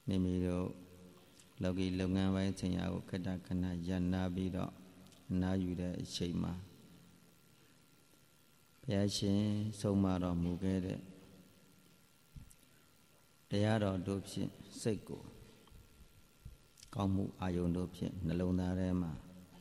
မိမိတို့လောကီလုပ်ငန်းပိုင်းဆိုင်ရာကိုခဏခဏရန်နာပြီးတော့နားယူတဲ့အချိန်မှာဘုရားရှင်ဆုံးမတော်မူခဲ့တဲ့တရားတော်တို့ဖြင့်စိတ်ကိုကောင်းမှုအာယုန်တို့ဖြင့်နှလုံးသားထဲမှာ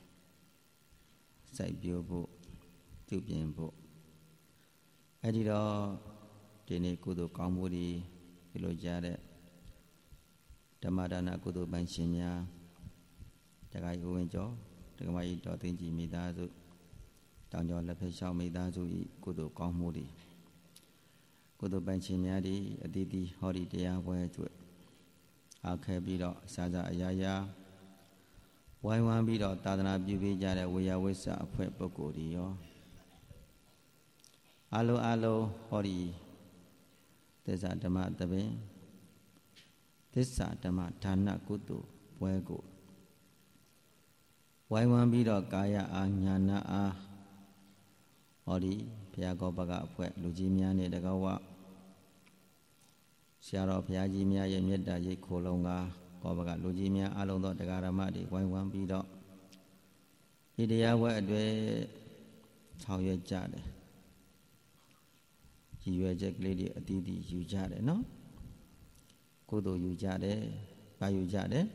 စိုက်ပျိုးဖို့ပြုပြင်ဖို့အဲဒီတော့ဒီနေ့ကုသိုလ်ကောင်းမှုတွေပြုလို့ကြတဲ့ဓမ္မဒါနကုသိုလ်ပိုင်းရှင်များတက္ကະဝင်းကျော်တက္ကမကြီးတော်သိန်းကြီးမိသားစုတောင်ကျော်လက်ဖက်ရှောင်းမိသားစု၏ကုသိုလ်ကောင်းမှုတွေကုသိုလ်ပိုင်းရှင်များသည်အတီးတီးဟောဒီတရားပွဲအတွက်အားခဲပြီးတော့စာစာအရာရာဝိုင်းဝန်းပြီးတော့သာသနာပြုပေးကြတဲ့ဝေယဝိဆအဖွဲ့ပုဂ္ဂိုလ်တွေရောအလုံးဟောဒီသစ္စာဓမ္မတပင်သစ္စာဓမ္မဒါနကုသိုလ်ပွဲကိုဝိုင်းဝန်းပြီးတော့ကာယအာညာနာအားဟောဒီဘုရားကောပကအဖွဲ့လူကြီးများနဲ့တကောဝဆရာတော်ဘုရားကြီးများရဲ့မေတ္တာရိပ်ခိုလုံကကောပကလူကြီးများအလုံးသောတရားဓမ္မတွေဝိုင်းဝန်းပြီးတော့ဒီတရားပွဲအတွေ့ဆောင်ရွက်ကြတယ်ရည်ရွယ်ချက်ကလေးတွေအတီးတီးယူကြတယ်နော်ကုသိုလ်ယူကြတယ်။ဘာယူကြတယ်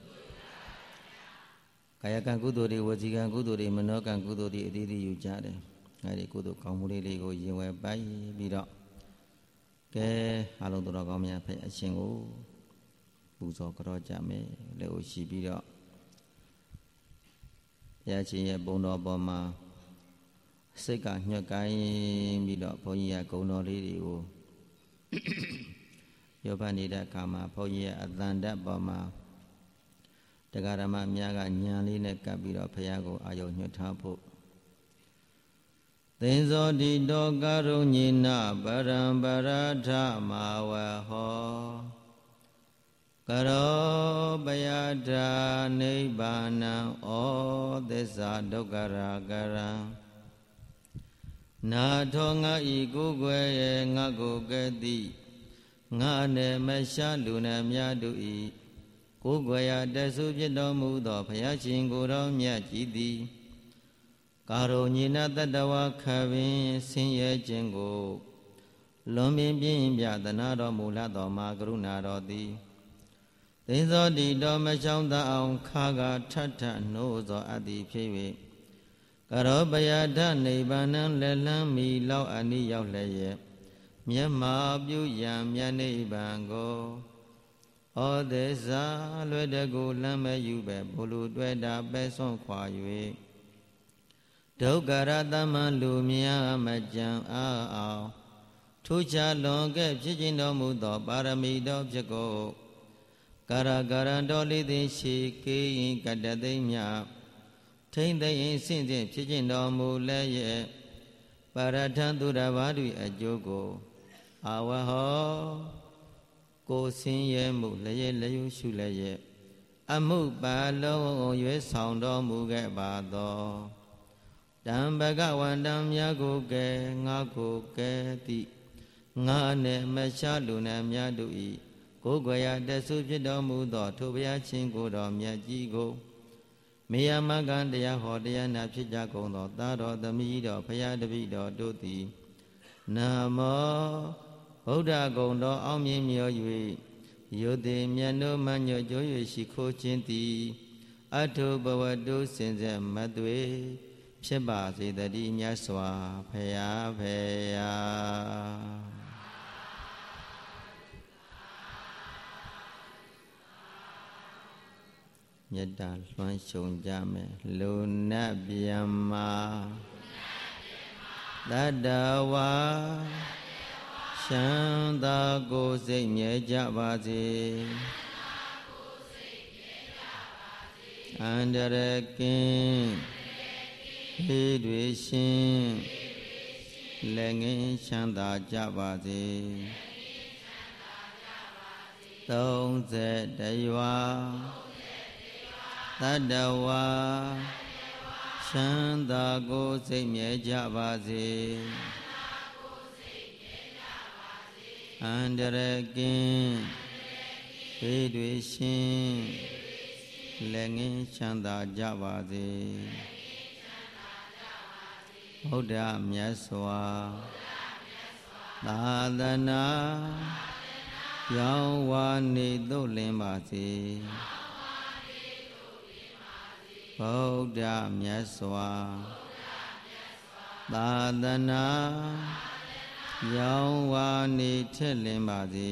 ။ကာယကံကုသိုလ်တွေဝစီကံကုသိုလ်တွေမနောကံကုသိုလ်တွေအသီးသီးယူကြတယ်။အဲဒီကုသိုလ်ကောင်းမှုလေးတွေကိုရင်ဝယ်ပိုက်ပြီးတော့ကဲအလုံးတော်ကောင်းများဖက်အရှင်ကိုပူဇော်ကြောကြမယ်။လက်ကိုရှိပြီးတော့ဘုရားရှင်ရဲ့ဘုံတော်ပေါ်မှာစိတ်ကညှက်ကိုင်းပြီးတော့ဘုန်းကြီးကဂုဏ်တော်လေးတွေကိုယောဘနေတဲ့အခါမှာဘုန်းကြီးရဲ့အတန်တတ်ပေါ်မှာတရားဓမ္မများကညံလေးနဲ့ကပ်ပြီးတော့ဘုရားကိုအာယုံညွှတ်ထားဖို့သင်္ဇောတိတောကရုညိနပရံပရထမဝဟောကရောပယထာနိဗ္ဗာနံဩသစ္စာဒုက္ခရာကရံနာထောငါဤကိုယ်ွယ်ရဲ့ငါကိုကဲ့သိငါနဲ့မရှားလူနဲ့များတို့ဤကိုယ်ွယ်ရာတဆုဖြစ်တော်မူသောဘုရားရှင်ကိုယ်တော်မြတ်ကြီးသည်ကာရုညိနတတဝခပင်ဆင်းရဲခြင်းကိုလွန်မြင်ပြင်းပြသနာတော်မူလသောမှာကရုဏာတော်သည်သင်္ဇောတိတော်မချောင်းတအောင်ခါကထထနှိုးသောအပ်သည်ဖြစ်၍ကရောပယထနိဗ္ဗာန်လက်လန်းမီလောက်အနိရောက်လျက်မျက်မှောက်ပြုရန်မြတ်နိဗ္ဗာန်ကိုဩသစ္စာလွယ်တကူလမ်းမယူပဲဘုလူတွေ့တာပဲဆွန့်ခွာ၍ဒုက္ခရတမန်လူများမကြံအောင်ထူးခြားလွန်ကဲ့ဖြစ်ခြင်းတော်မူသောပါရမီတော်ဖြစ်ကိုကာရကာရံတော်လေးသည်ရှိကေရင်ကတသိမ့်မြထိမ့်သိမ့်ဆင့်ဖြင့်ခြင်းတော်မူလည်းရဲ့ပါရထံသူရဘာတို့အကျိုးကိုအာဝဟောကိုဆင်းရဲမှုလည်းလျုရှုလည်းရဲ့အမှုပါလုံးရွေးဆောင်တော်မူခဲ့ပါသောတံဘဂဝန္တံမြတ်ကိုကဲငါကိုကဲတိငါနဲ့မရှားလူနဲ့မြတ်တို့ဤကိုယ်ွယ်ရာတဆုဖြစ်တော်မူသောထိုဘုရားရှင်ကိုယ်တော်မြတ်ကြီးကိုမေယမကံတရားဟောတရားနာဖြစ်ကြကုန်သောသာတော်သမီးတော်ဘုရားတပည့်တော်တို့သည်နာမောဗုဒ္ဓဂုဏ်တော်အောင်မြင်မြော်၍ယုတိမြတ်တို့မညွတ်ကြွ၍ရှိခိုးခြင်းသည်အထုဘဝတုစင်ဆက်မသွေဖြစ်ပါစေတည်းမြတ်စွာဘုရားဖေယာမေတ္တာလွှမ်းခြုံကြမယ်လူနတ်ဗျမ္မာတတ္တဝါချမ်းသာကိုယ်စိတ်မြဲကြပါစေအန္တရာယ်ကင်းဟေးတွေရှင်လက်ငင်းချမ်းသာကြပါစေ30ရွာတတ္တဝါချမ်းသာကိုယ်စိတ်မြဲကြပါစေအန္တရာယ်ကင်းဟဘေးတွေရှင်လက်ငင်းချမ်းသာကြပါစေဗုဒ္ဓမြတ်စွာသာသနာရောင်းဝါနေသို့လင်းပါစေဗုဒ္ဓမြတ်စွာသာသနာရောင်းဝါနေထက်လင်းပါစေ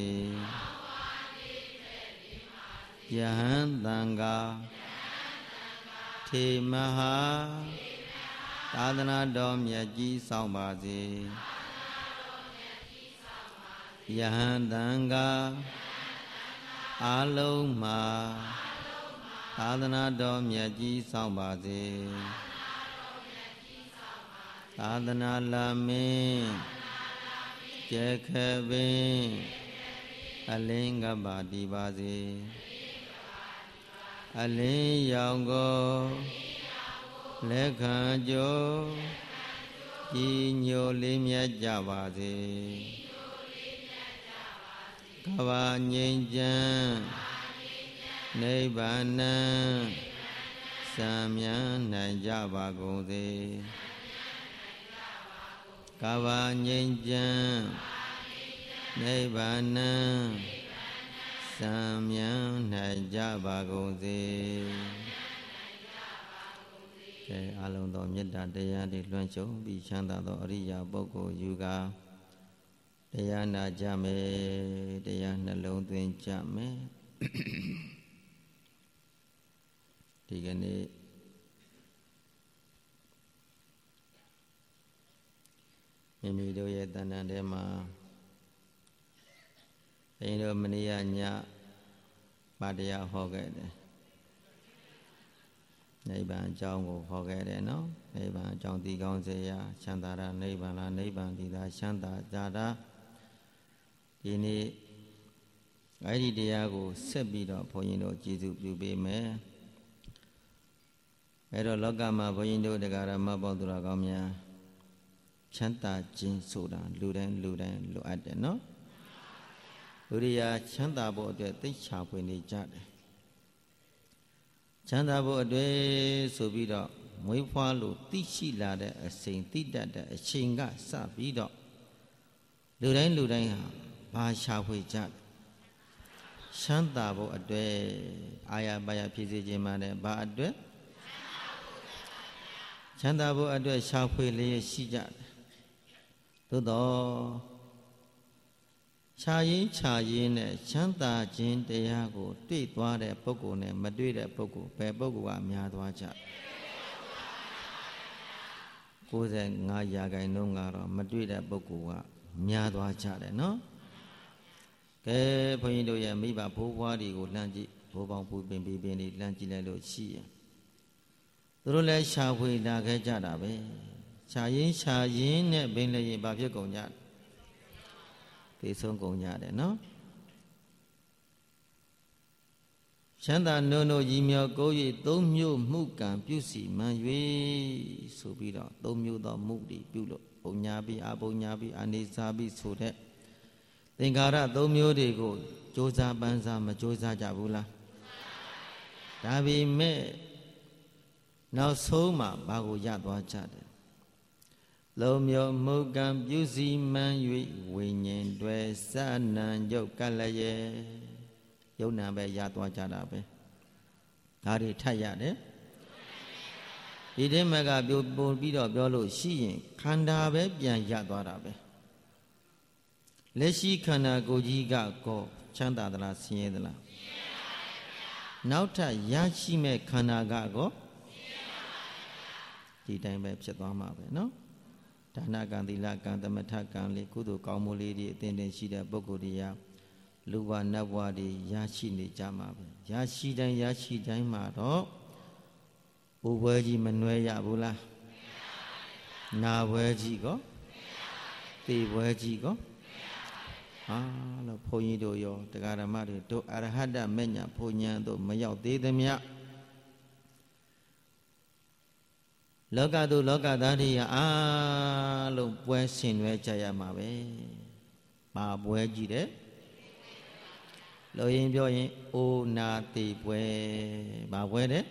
ယဟန်တန်ဃာထေမဟာသာသနာတော်မြတ်ကြီးဆောင်ပါစေယဟန်တန်ဃာအလုံးမှာသာသနာတော်မြတ်ကြီးဆောင်ပါစေသာသနာလာမင်းကျက်ခပင်အလင်းကပါတည်ပါစေအလင်းရောင်ကိုလက်ခံကြိုးကြီးညိုလေးမြတ်ကြပါစေကဘာငြိမ်းချမ်းနိဗ္ဗာန်စံမြန်းနိုင်ကြပါကုန်စေကဘာငြိမ်းချမ်းနိဗ္ဗာန်စံမြန်းနိုင်ကြပါကုန်စေကဲအလုံးသောမေတ္တာတရားတွေလွှမ်းခြုံပြီးချမ်းသာသောအရိယာပုဂ္ဂိုလ်ယူကားတရားနာကြမယ်တရားနှလုံးသွင်းကြမယ်ဒီကနေ့မိမိတို့ရဲ့တဏ္ဍာထဲမှာဘုန်းကြီးတို့မနေ့ကညပါတရားဟောခဲ့တယ်နိဗ္ဗာန်အကြောင်းကိုဟောခဲ့တယ်နော်နိဗ္ဗာန်အကြောင်းသိကောင်းစေရာချမ်းသာတာနိဗ္ဗာန်လားနိဗ္ဗာန်ဒီသာချမ်းသာကြတာဒီနေ့အဲ့ဒီတရားကိုဆက်ပြီးတော့ဘုန်းကြီးတို့ကျေးဇူးပြုပေးမယ်အဲ့တော့လောကမှာဘုန်းကြီးတို့တရားဓမ္မပေါင်းသူတော်ကောင်းများချမ်းသာခြင်းဆိုတာလူတိုင်းလိုအပ်တယ်နော်လူတွေဟာချမ်းသာဖို့အတွက်သိချပွေနေကြတယ်ချမ်းသာဖို့အတွက်ဆိုပြီးတော့မွေးဖွားလို့သိရှိလာတဲ့အချိန်သိတတ်တဲ့အချိန်ကစပြီးတော့လူတိုင်းဟာဘာရှာဖွေကြတယ်ချမ်းသာဖို့အတွက်အာရပါရဖြစ်စေခြင်းမှာလည်းဘာအတွက်ချမ်းသာဖို့အတွက်ရှာဖွေလျက်ရှိကြတယ်သို့တော့ခြာရင်းနဲ့ချမ်းသာခြင်းတရားကိုတွေ့သွားတဲ့ပုဂ္ဂိုလ်နဲ့မတွေ့တဲ့ပုဂ္ဂိုလ်ဘယ်ပုဂ္ဂိုလ်ကများသွားကြ95%ကတော့မတွေ့တဲ့ပုဂ္ဂိုလ်ကများသွားကြတယ်နော်ကဲဘုန်းကြီးတို့ရဲ့မိဘဘိုးဘွားတွေကိုလှမ်းကြည့်ဘိုးပေါင်းပူပင်ပြီးပင်တွေလှမ်းကြည့်လိုက်လို့ရှိရင်သူတို့လည်းရှာဖွေလာခဲ့ကြတာပဲရှာရင်းနဲ့ပင်လည်းရင်ဘာဖြစ်ကုန်ကြသိဆုံးကုန်ကြတယ်နော်ချမ်းသာနိုးနိုးကြီးမြော်ကို၍သုံးမျိုးမှုကံပြုစီမှန်၍ဆိုပြီးတော့သုံးမျိုးသောမှုတွေပြုလို့ပုံညာပြီးအပုံညာပြီးအနေစာပြီးဆိုတဲ့သင်္ကာရသုံးမျိုးတွေကိုကြိုးစားပန်းစားမကြိုးစားကြဘူးလားဒါပေမဲ့နောက်ဆုံးမှာဘာကိုရသွားကြတယ်လုံမျိုးမှုကံပြုစီမှန်၍ဝိညာဉ်တွေစနံရုပ်ကလည်းရဲ့ယုံနာပဲရသွားကြတာပဲဒါတွေထပ်ရတယ်ဒီထဲမှာကပို့ပြီးတော့ပြောလို့ရှိရင်ခန္ဓာပဲပြန်ရသွားတာပဲလက်ရှိခန္ဓာကိုယ်ကြီးကကောချမ်းသာသလားဆင်းရဲသလားနောက်ထပ်ရရှိမဲ့ခန္ဓာကကောဒီတိုင်းပဲဖြစ်သွားမှာပဲနော်ဒါနကံသီလကံသမထကံလေးကုသိုလ်ကောင်းမှုလေးတွေအသင်တင်ရှိတဲ့ပုဂ္ဂိုလ်တွေကလူဘဝနတ်ဘဝတွေရရှိနေကြမှာပဲရရှိတိုင်းမှာတော့ဘိုးဘွယ်ကြီးမနှွဲရဘူးလားနာဘွယ်ကြီးကောသေဘွယ်ကြီးကောလို့ဘုန်းကြီးတို့ရောတရားဓမ္မတွေတို့အရဟတမေညာဘုံညာတို့မရောက်သေးသမျှလောကသူလောကသားတွေအားလုံးပွဲဆင်နွှဲကြရမှာပဲ။ဘာပွဲကြည့်တဲ့လိုရင်းပြောရင်အိုနာတိပွဲဘာပွဲတဲ့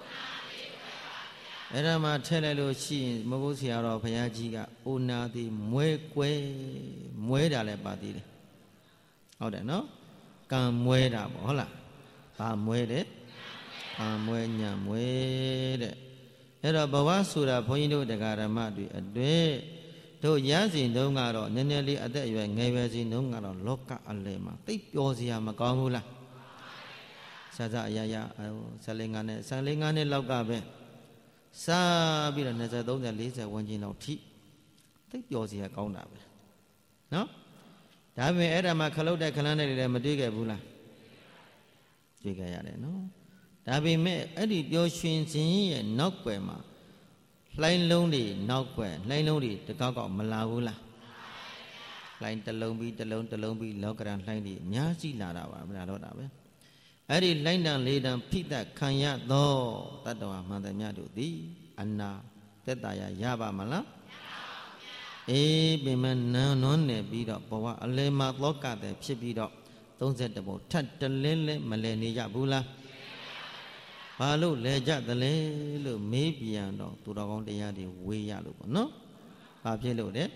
အဲ့ဒါမှထည့်လိုက်လို့ရှိရင်မဟုတ်ဆရာတော်ဘုရားကြီးကအိုနာတိမွဲကွဲမွဲတာလည်းပါသေးတယ်ဟုတ်တယ်နော်ကံမွဲတာပေါ့ဟုတ်လားဘာမွဲတဲ့ကံမွဲညံမွဲတဲ့အဲ့တော့ဘဝဆိုတာဘုန်းကြီးတို့တရားဓမ္မတွေအတွေ့တို့ရစဉ်တုန်းကတော့နည်းနည်းလေးအသက်အရွယ်ငယ်ပဲစဉ်တုန်းကတော့လောကအလယ်မှာသိပ်ပျော်စရာမကောင်းဘူးလားစစအရာရာ15နှစ်လောက်ကပဲစားပြီးတော့20 30 40ဝန်းကျင်လောက်ထိသိပ်ပျော်စရာကောင်းတာပဲနော်ဒါပေမဲ့အဲ့ဒါမှခလုတ်တဲ့ခလန်းတဲ့တွေလည်းမတွေ့ခဲ့ဘူးလားတွေ့ခဲ့ရတယ်နော်ဒါပေမဲ့အဲ့ဒီပျော်ရွှင်ခြင်းရဲ့နောက်ွယ်မှာလှိုင်းလုံးတွေနောက်ွယ်လှိုင်းလုံးတွေတကောက်ကောက်မလာဘူးလားလှိုင်းတစ်လုံးပြီးတစ်လုံးပြီးလောကရန်လှိုင်းတွေအများကြီးလာတာပါမလားတော့တာပဲအဲ့ဒီလှိုင်းတန်လေးတန်ဖိသက်ခံရသောတတ္တဝါမှန်သမျှတို့သည်အနာသက်သာရပါမလားအေးပင်မနန်းနွမ်းနေပြီးတော့ဘဝအလယ်မှာသောကတဲ့ဖြစ်ပြီးတော့31ဘုံထပ်တလင်းလဲမလဲနေကြဘူးလားဘာလို့လဲကြသလဲလို့မေးပြန်တော့သူတော်ကောင်းတရားတွေဝေးရလို့ပေါ့နော်ဘာဖြစ်လို့လဲ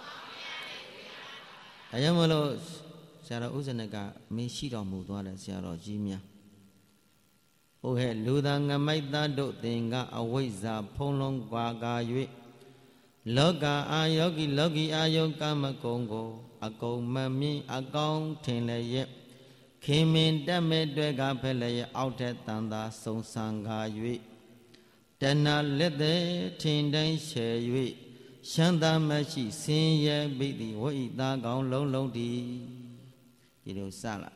ဒါကြောင့်မလို့ဆရာတော်ဥစ္စနကမေးရှိတော်မူသွားတယ်ဆရာတော်ကြီးများဟုတ်ဟဲ့လူသားငမိုက်သားတို့သင်ကအဝိဇ္ဇာဖုံးလုံးကွာကာ၍လောကအာယောဂီလောကီအာယုကာမဂုံကိုအကုန်မမြင်အကောင်းထင်လည်းရဲ့ခင်မင်တက်မဲ့တွဲကဖက်လည်းရဲ့အောက်ထက်တန်သာစုံစံကာ၍တဏလက်သည်ထင်တိုင်းရှယ်၍ရှမ်းသာမရှိဆင်းရဲပိသည်ဝိသားကောင်းလုံးလုံးတည်ဒီလိုစလာ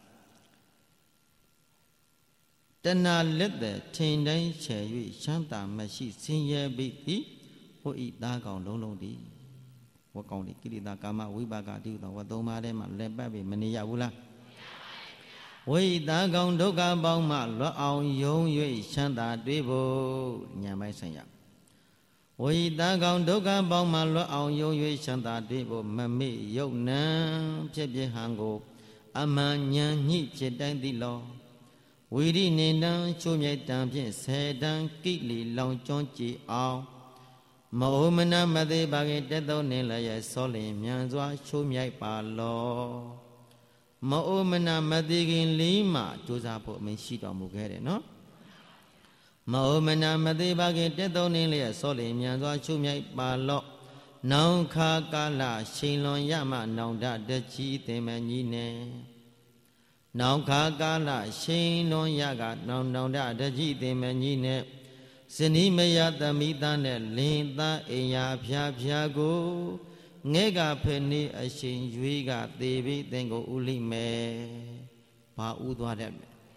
တဏလက်သည်ထင်တိုင်းရှယ်၍ရှမ်းသာမရှိဆင်းရဲပိသည်ဝိသားကောင်းလုံးလုံးတည်ဝတ်ကောင်းဒီကိရိတာကာမဝိပါကတိသောဝတ်သုံးပါးထဲမှာလက်ပတ်ပြီးမနေရဘူးလားဝိသားကောင်းဒုက္ခပေါင်းမှလွတ်အောင်ယုံ၍ချမ်းသာတွေ့ဖို့ဉာဏ်ပိုင်းဆိုင်ရဝိသားကောင်းဒုက္ခပေါင်းမှလွတ်အောင်ယုံ၍ချမ်းသာတွေ့ဖို့မမေ့ယုတ်နံဖြစ်ဖြစ်ဟံကိုအမှန်ဉာဏ်ညှိဖြစ်တိုင်းသည်လောဝိရိနေတံချိုးမြိုက်တံဖြင့်10တံကိလီလောင်ကျွမ်းကြည်အောင်မအိုမနာမသေးပါခင်တက်သုံးနေလည်းရဲ့စောလင်မြန်စွာချိုးမြိုက်ပါလောမအိုမနာမသေးခင်လေးမှကြိုးစားဖို့အမိန့်ရှိတော်မူခဲ့တယ်နော်မအိုမနာမသေးပါခင်တက်သုံးနေလည်းရဲ့စောလင်မြန်စွာချိုးမြိုက်ပါလောနောင်ခါကာလချိန်လွန်ရမှနောင်တတကြီးသင်မကြီးနေနောင်ခါကာလချိန်လွန်ရကနောင်တတကြီးသင်မကြီးနေဇနီးမယသမိသားနဲ့လင်းသားအိမ်ယာဖျားဖျားကိုငဲ့ကဖက်နေအရှင်ရွေးကသေပြီးသင်ကိုဥလိမယ်ဘာဥသွားတယ်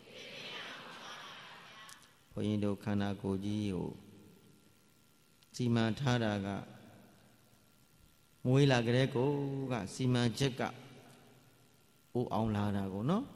ဘုန်းကြီးတို့ခန္ဓာကိုယ်ကြီးကိုစီမံထားတာကမွေးလာကြတဲ့ကိုကစီမံချက်ကဥအောင်လာတာကိုနော်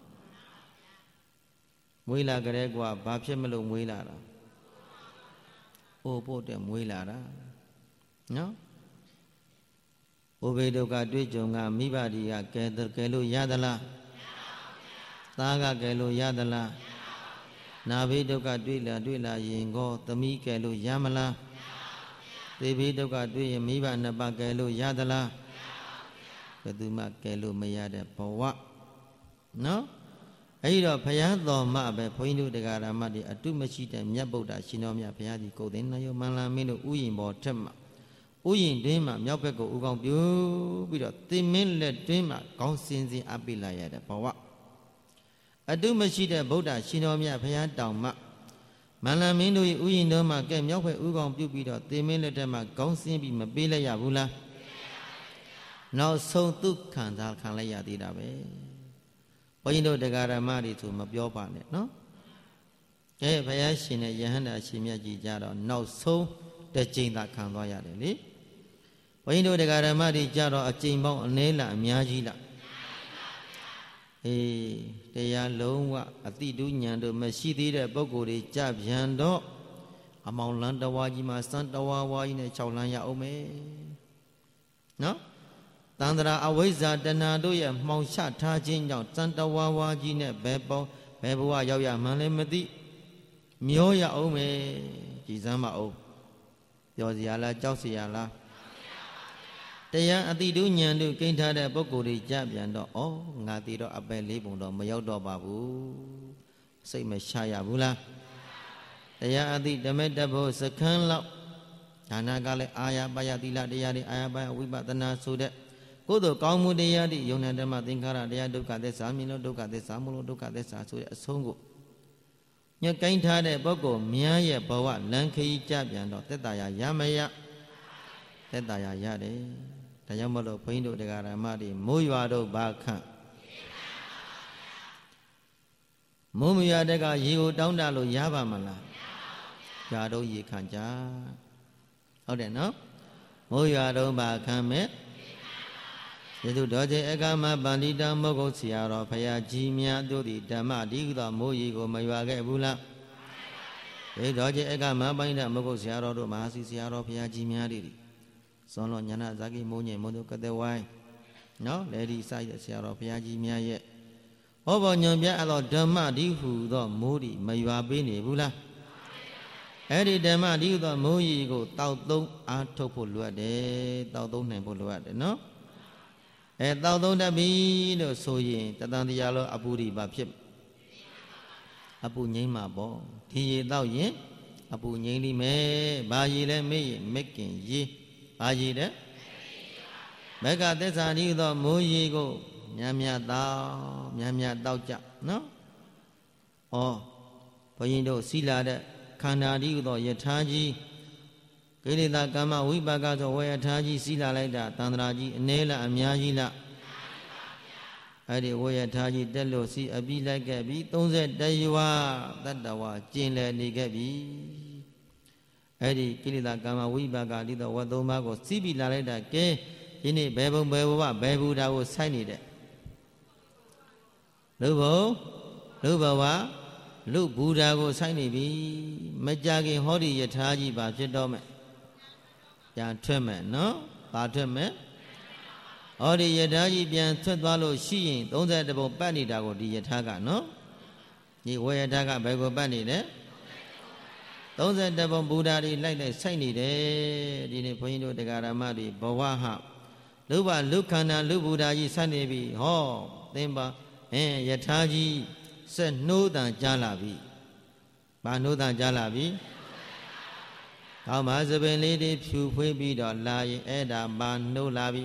မွေးလာကြတဲ့ကွာဘာဖြစ်မလို့မွေးလာတာအိုးဖို့တဲ့မွေးလာတာနော်ဥပေဒုက္ခတွေ့ကြုံကမိဘဒီကကဲလို့ရသလားသားကကဲလို့ရသလားနာဘိဒုက္ခတွေ့လာရင်ကောသမီးကဲလို့ရမလားသေဘိဒုက္ခတွေ့ရင်မိဘနှစ်ပါးကဲလို့ရသလားဘယ်သူမှကဲလို့မရတဲ့ဘဝနော်အဲ့ဒီတော့ဘုရားတော်မှပဲဘုန်းကြီးတို့တရားဓမ္မတွေအတုမရှိတဲ့မြတ်ဗုဒ္ဓရှင်တော်မြတ်ဘုရားကြီးကိုယ်သိန်းနယောမန္လာမင်းတို့ဥယျင်ပေါ်ထက်မှာဥယျင်တွင်းမှာမြောက်ဘက်ကိုဥကောင်းပြိုးပြီးတော့သင်မင်းလက်တွင်းမှာခေါင်းစင်စင်အပိလာရတဲ့ဘဝအတုမရှိတဲ့ဗုဒ္ဓရှင်တော်မြတ်ဘုရားတောင်မှမန္လာမင်းတို့၏ဥယျင်တော်မှာကဲမြောက်ဘက်ဥကောင်းပြုပြီးတော့သင်မင်းလက်ထက်မှာခေါင်းစင်ပြီးမပေးလိုက်ရဘူးလားနောက်ဆုံးဒုက္ခံစားခံလိုက်ရသေးတာပဲဘုန်းကြီးတို့တရားဓမ္မတွေဆိုမပြောပါနဲ့နော်ဘုရားရှင်နဲ့ယဟန္တာရှင်မြတ်ကြီးကြတော့နောက်ဆုံးတစ်ကြိမ်သာခံသွားရတယ်လေဘုန်းကြီးတို့တရားဓမ္မတွေကြတော့အကြိမ်ပေါင်းအနည်းလားအများကြီးလားအေးတရားလုံးဝအတိတုဉာဏ်တို့မရှိသေးတဲ့ပုဂ္ဂိုလ်တွေကြပြန်တော့အမောင်လန်းတဝါကြီးမှာစံတဝါဝါကြီးနဲ့6လမ်းရအောင်မယ်နော်တန္တရာအဝိဇ္ဇာတဏှာတို့ရဲ့မှောင်ချထားခြင်းကြောင့်စံတဝါဝါကြီးနဲ့ဘယ်ဘဝရောက်ရမှန်းလည်းမသိမျောရအောင်မယ်ကြည်စမ်းပါအောင်ပြောစရာလားကြောက်စရာလားတရားအတိတုဉာဏ်တို့ကိန်းထားတဲ့ပုဂ္ဂိုလ်တွေကြပြန်တော့ဩငါသိတော့အပယ်လေးပုံတော့မရောက်တော့ပါဘူးစိတ်မရှာရဘူးလားတရားအတိဓမ္မတဘောစခန်းလောက်ဒါနကလည်းအာရပါယသီလတရားတွေအာရပါယဝိပဿနာဆိုတဲ့ကိုယ်တို့ကောင်းမှုတရားတွေယုံနာဓမ္မသင်္ခါရတရားဒုက္ခသစ္စာမြင်လို့ဒုက္ခသစ္စာမလို့ဒုက္ခသစ္စာဆိုတဲ့အဆုံးကိုညှကိုင်းထားတဲ့ပုဂ္ဂိုလ်များရဲ့ဘဝလမ်းခရီးကြပြန်တော့သက်တာရမရသက်တာရတယ်ဒါကြောင့်မလို့ဘုန်းကြီးတို့တရားဓမ္မတွေမိုးရွာတော့ဘာခန့်မိုးမရွာတဲ့ကရေကိုတောင်းတလို့ရပါမလားရွာတော့ရေခန့်ကြဟုတ်တယ်နော်မိုးရွာတော့ဘာခန့်မဲ့ယေသူတော်ကျေအကမပန္တိတမုဂ္ဂုတ်ဆရာတော်ဖရာကြီးများတို့သည်ဓမ္မဒီဟုသောမိုးရေကိုမရွာခဲ့ဘူးလားယေတော်ကျေအကမပန္တိတမုဂ္ဂုတ်ဆရာတော်တို့မဟာစီဆရာတော်ဖရာကြီးများတို့သည်ဇွန်လောညနာဇာကိမိုးညင်မုံတို့ကတဲ့ဝိုင်းနော်လေဒီဆိုင်တဲ့ဆရာတော်ဘုရားကြီးများရဲ့ဟောပေါ်ညွန်ပြအပ်သောဓမ္မဒီဟုသောမိုးဒီမရွာပေးနေဘူးလားအဲ့ဒီဓမ္မဒီဟုသောမိုးကြီးကိုတောက်သုံးအားထုတ်ဖို့လိုအပ်တယ်တောက်သုံးနိုင်ဖို့လိုအပ်တယ်နော်တောက်သုံးတတ်ပြီလို့ဆိုရင်တသံတရားလောအပူဒီဘာဖြစ်အပူငိမ့်မှာပေါ့ဒီရေတောက်ရင်အပူငိမ့်လိမယ်ဘာရေလဲမေ့ရင်မက်ကင်ရေဘာရည်တဲ့မက္ကသစ္စာဒီသောမိုးရေကိုများများတောက်ကြနော်ဩဘုန်းကြီးတို့စီလာတဲ့ခန္ဓာဒီသောယထာကြီးကိလေသာကမ္မဝိပါကသောဝေယထာကြီးစီလာလိုက်တာတန္တရာကြီးအနည်းလားအများကြီးလားအဲ့ဒီဝေယထာကြီးတက်လို့စီအပြီးလိုက်ခဲ့ပြီး31ရွာတတ္တဝါကျင်လည်နေခဲ့ပြီအဲ့ဒီကိလေသာကမ္မဝိပါကတိသောဝတ္သုံးပါးကိုစီးပြီးလာလိုက်တာကဲဒီနေ့ဘယ်ဘုံဘယ်ဘဝဘယ်ဘူတာကိုစိုက်နေတဲ့လူဘုံလူဘဝလူဘူတာကိုစိုက်နေပြီမကြခင်ဟောဒီယထာကြီးပါဖြစ်တော့မယ်ပြန်ထွက်မယ်နော်ပါထွက်မယ်ဟောဒီယထာကြီးပြန်ထွက်သွားလို့ရှိရင်31ဘုံပတ်နေတာကိုဒီယထာကနော်ဒီဝေယထာကဘယ်ကိုပတ်နေလဲ31ဘုံဘုရားတွေလိုက်စိုက်နေတယ်ဒီနေ့ဘုန်းကြီးတို့တရားဓမ္မတွေဘဝဟလူဘလူခန္ဓာလူဘုရားကြီးစိုက်နေပြီဟောသင်ပါယထာကြီးဆက်နှိုးတန်ကြားလာပြီဘာနှိုးတန်ကြားလာပြီကောင်းပါစပင်လေးတွေဖြူဖွေးပြီးတော့လာရင်အဲ့ဒါဘာနှိုးလာပြီ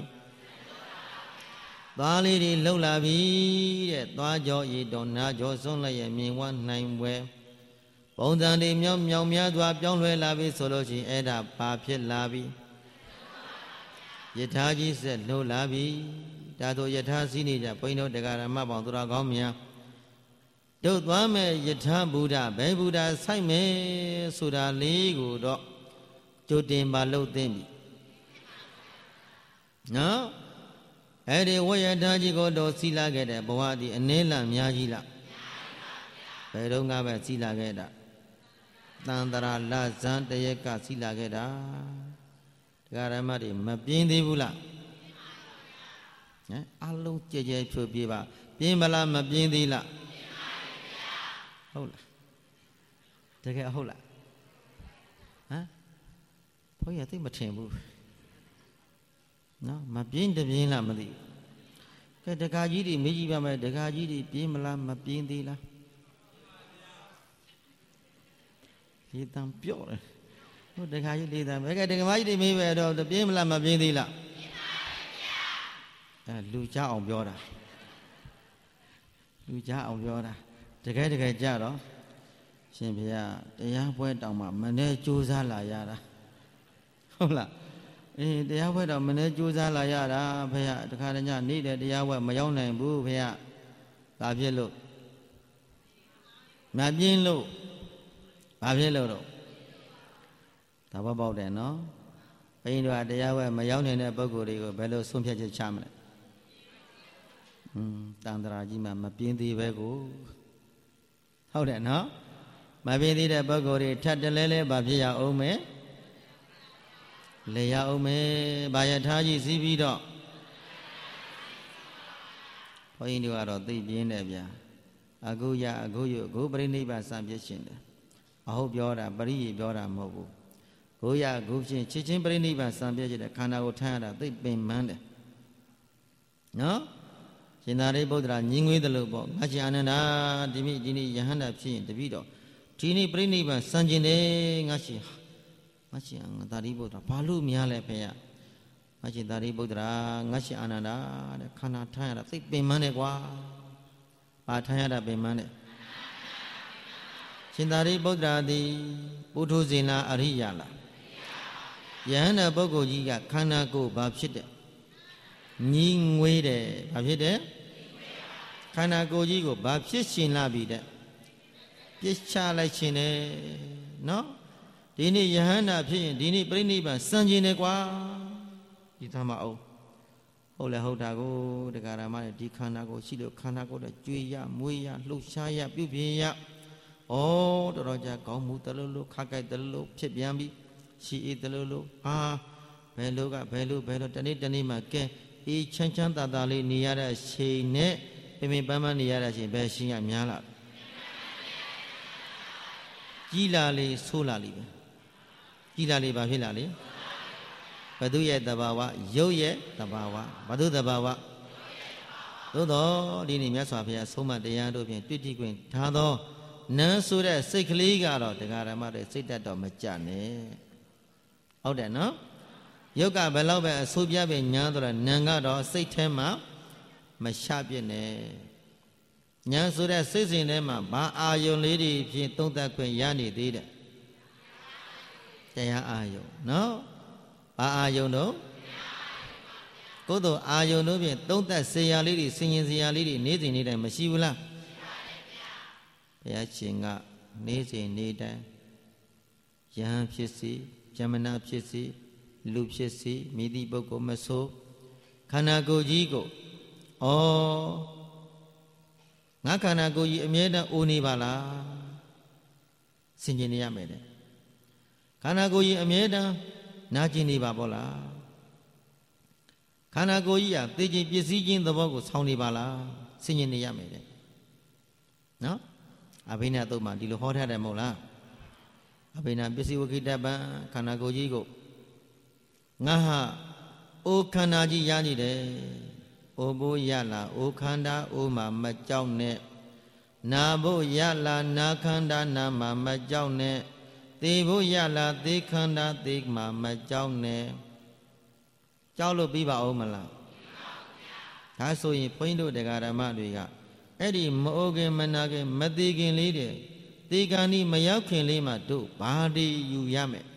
သွားလေးတွေလှုပ်လာပြီတဲ့သွားကြောဤတော်နာကြောစွန့်လိုက်ရမြင်ဝနိုင်ပွဲပုံစံတွေမြောင်များစွာပြောင်းလဲလာပြီဆိုလို့ရှိရင်အဲ့ဒါဘာဖြစ်လာပြီယထာကြီးဆက်လှုပ်လာပြီဒါဆိုယထာစီးနေကြဘုန်းတော်တရားဓမ္မပေါင်းသူတော်ကောင်းများတို့သွားမဲ့ယထာဘုရားဘယ်ဘုရားဆိုင်မယ်ဆိုတာလေးကိုတော့ကြိုတင်ပါလို့သိပြီနော်အဲ့ဒီဝယထာကြီးကိုတော့စီးလာခဲ့တဲ့ဘဝဒီအနည်းလားများကြီးလားဘယ်တော့မှပဲစီးလာခဲ့တာတန္တရာလဇန်တရက်ကစီးလာခဲ့တာတရားဓမ္မတွေမပြင်းသေးဘူးလားအလုံးကြဲကြဲဖြိုပြပါပြင်းမလားမပြင်းသေးလားဟုတ်လားတကယ်ဟုတ်လားဘုရားသိမထင်ဘူးနော်မပြင်းတပြင်းလားမသိကဲတခါကြီးတွေမေးကြည့်ပါမယ်တခါကြီးတွေပြင်းမလားမပြင်းသေးလားဒီတန်ပြော့တယ်ဟိုတခါကြီးလေးတန်ပဲကဲတခါကြီးတွေမေးပဲတော့ပြင်းမလားမပြင်းသေးလားလူကြအောင်ပြောတာလူကြအောင်ပြောတာတကယ်ကြတော့ရှင်ဘုရားတရားပွဲတောင်မှမနေ့ကြိုးစားလာရတာဟုတ်လားတရားပွဲတော့မနေ့ကြိုးစားလာရတာဘုရားတခါတည်းညနေတဲ့တရားပွဲမရောက်နိုင်ဘူးဘုရားဒါဖြစ်လို့မပြင်းလို့ဘာဖြစ်လို့တော့ဒါဘောပေါက်တယ်နော်ဘုရင်တို့ကတရားပွဲမရောက်နိုင်တဲ့ပုဂ္ဂိုလ်တွေကိုဘယ်လိုဆုံးဖြတ်ချက်ချမလဲတန္တရာကြီးမှမပြင်းသေးပဲကိုဟုတ်တယ်နော်မပြင်းသေးတဲ့ပုဂ္ဂိုလ်တွေထပ်တလဲလဲဘာဖြစ်ရအောင်မဲလေရအောင်မဲဘာယထာကြီးစီးပြီးတော့ဘုန်းကြီးတို့ကတော့သိပြင်းတယ်ဗျာအခုရအခုယအခုပရိနိဗ္ဗာန်စံပြည့်ရှင်တယ်အဟုတ်ပြောတာပရိယေပြောတာမဟုတ်ဘူးကိုရအခုဖြင့်ချစ်ချင်းပရိနိဗ္ဗာန်စံပြည့်တဲ့ခန္ဓာကိုထမ်းရတာသိပင်ပန်းတယ်နော်ရှင်သာရိပုတ္တရာညီငွေတယ်လို့ပေါ့ငါရှင်အာနန္ဒာဒီနေ့ယဟန္တာဖြစ်ရင်တပည့်တော်ဒီနေ့ပြိဋိဘံစံကျင်တယ်ငါရှင်သာရိပုတ္တရာဘာလို့များလဲဖေရငါရှင်သာရိပုတ္တရာငါရှင်အာနန္ဒာတဲ့ခန္ဓာထမ်းရတာသိပင်ပန်းတယ်ကွာဘာထမ်းရတာပင်ပန်းတယ်ရှင်သာရိပုတ္တရာသည်ပုထုဇဉ်လားအရိယာလားယဟန္တာပုဂ္ဂိုလ်ကြီးကခန္ဓာကိုယ်ဘာဖြစ်တယ်ညီငွေတယ်ဘာဖြစ်တယ်ခန္ဓာကိုယ်ကြီးကိုဘာဖြစ်ရှင်လာပြီတဲ့ပြစ်ချလိုက်ရှင်တယ်နော်ဒီနေ့ယဟန္တာဖြစ်ရင်ဒီနေ့ပြိဋိဘံစံကျင်တယ်ကွာဒီသမားအောင်ဟုတ်လဲဟုတ်တာကိုတရားဓမ္မနဲ့ဒီခန္ဓာကိုရှိလို့ခန္ဓာကိုယ်တော့ကြွေရမွေးရလှုပ်ရှားရပြုပြင်ရတော်တော်ကြာကောင်းမှုတလို့လို့ခက်ကြိုက်တလို့ဖြစ်ပြန်ပြီရှိအေးတလို့လို့ဟာဘယ်လိုတနေ့မှကဲအေးချမ်းသာသာလေးနေရတဲ့အချိန်နဲ့ပင်ပန်းပန်းနေရတဲ့အချိန်ဘယ်ရှင်ရများလားကြီးလာလေဆိုးလာလေပဲကြီးလာလေဘာဖြစ်လာလေဘသူရဲ့တဘာဝရုပ်ရဲ့တဘာဝဘသူတဘာဝသို့တော်ဒီနေ့မြတ်စွာဘုရားဆုံးမတရားတို့ဖြင့်တွေ့တိခွင့်ထားသောနန်းဆိုတဲ့စိတ်ကလေးကတော့တရားဓမ္မတွေစိတ်တတ်တော့မကြနဲ့ဟုတ်တယ်နော်ရုပ်ကဘယ်လောက်ပဲအဆိုးပြပဲညာတော့နံကတော့စိတ်ထဲမှာမရှာပြစ်နဲ့ညာဆိုတဲ့စိတ်စဉ်ထဲမှာဘာအာယုံလေးတွေဖြင့်သုံးသပ်ခွင့်ရနေသေးတယ်တရားအာယုံနော်ဘာအာယုံတို့ကိုယ်တို့အာယုံတို့ဖြင့်သုံးသပ်စေရလေးတွေဆင်ញင်စေရလေးတွေနေ့စဉ်နေ့တိုင်းမရှိဘူးလားဘုရားရှင်ကနေ့စဉ်နေ့တိုင်းယဟန်ဖြစ်စီဇမနာဖြစ်စီလူဖြစ်စီမိသည့်ပုဂ္ဂိုလ်မဆိုခန္ဓာကိုယ်ကြီးကိုငါခန္ဓာကိုယ်ကြီးအမြဲတမ်းအိုနေပါလားဆင်ခြင်နေရမယ်တဲ့ခန္ဓာကိုယ်ကြီးအမြဲတမ်းနာကျင်နေပါပေါ့လားခန္ဓာကိုယ်ကြီးကသိခြင်းပစ္စည်းချင်းသဘောကိုဆောင်းနေပါလားဆင်ခြင်နေရမယ်တဲ့နော်အဘိနသုတ်မှာဒီလိုဟောထားတယ်မဟုတ်လားအဘိနပစ္စည်းဝကိတပံခန္ဓာကိုယ်ကြီးကိုငါဟာအိုခန္ဓာကြီးရနေတယ်အိုဘိုးရလာအိုခန္ဓာအိုမှာမကြောက်နဲ့နာဘိုးရလာနာခန္ဓာနာမှာမကြောက်နဲ့သေဘိုးရလာသေခန္ဓာသေမှာမကြောက်နဲ့ကြောက်လို့ပြီးပါဦးမလားဒါဆိုရင်ဘုန်းကြီးတို့တရားဓမ္မတွေကအဲ့ဒီမအိုခင်မနာခင်မသေးခင်လေးတဲ့သေကံဒီမရောက်ခင်လေးမှာတို့ဘာတွေယူရမယ်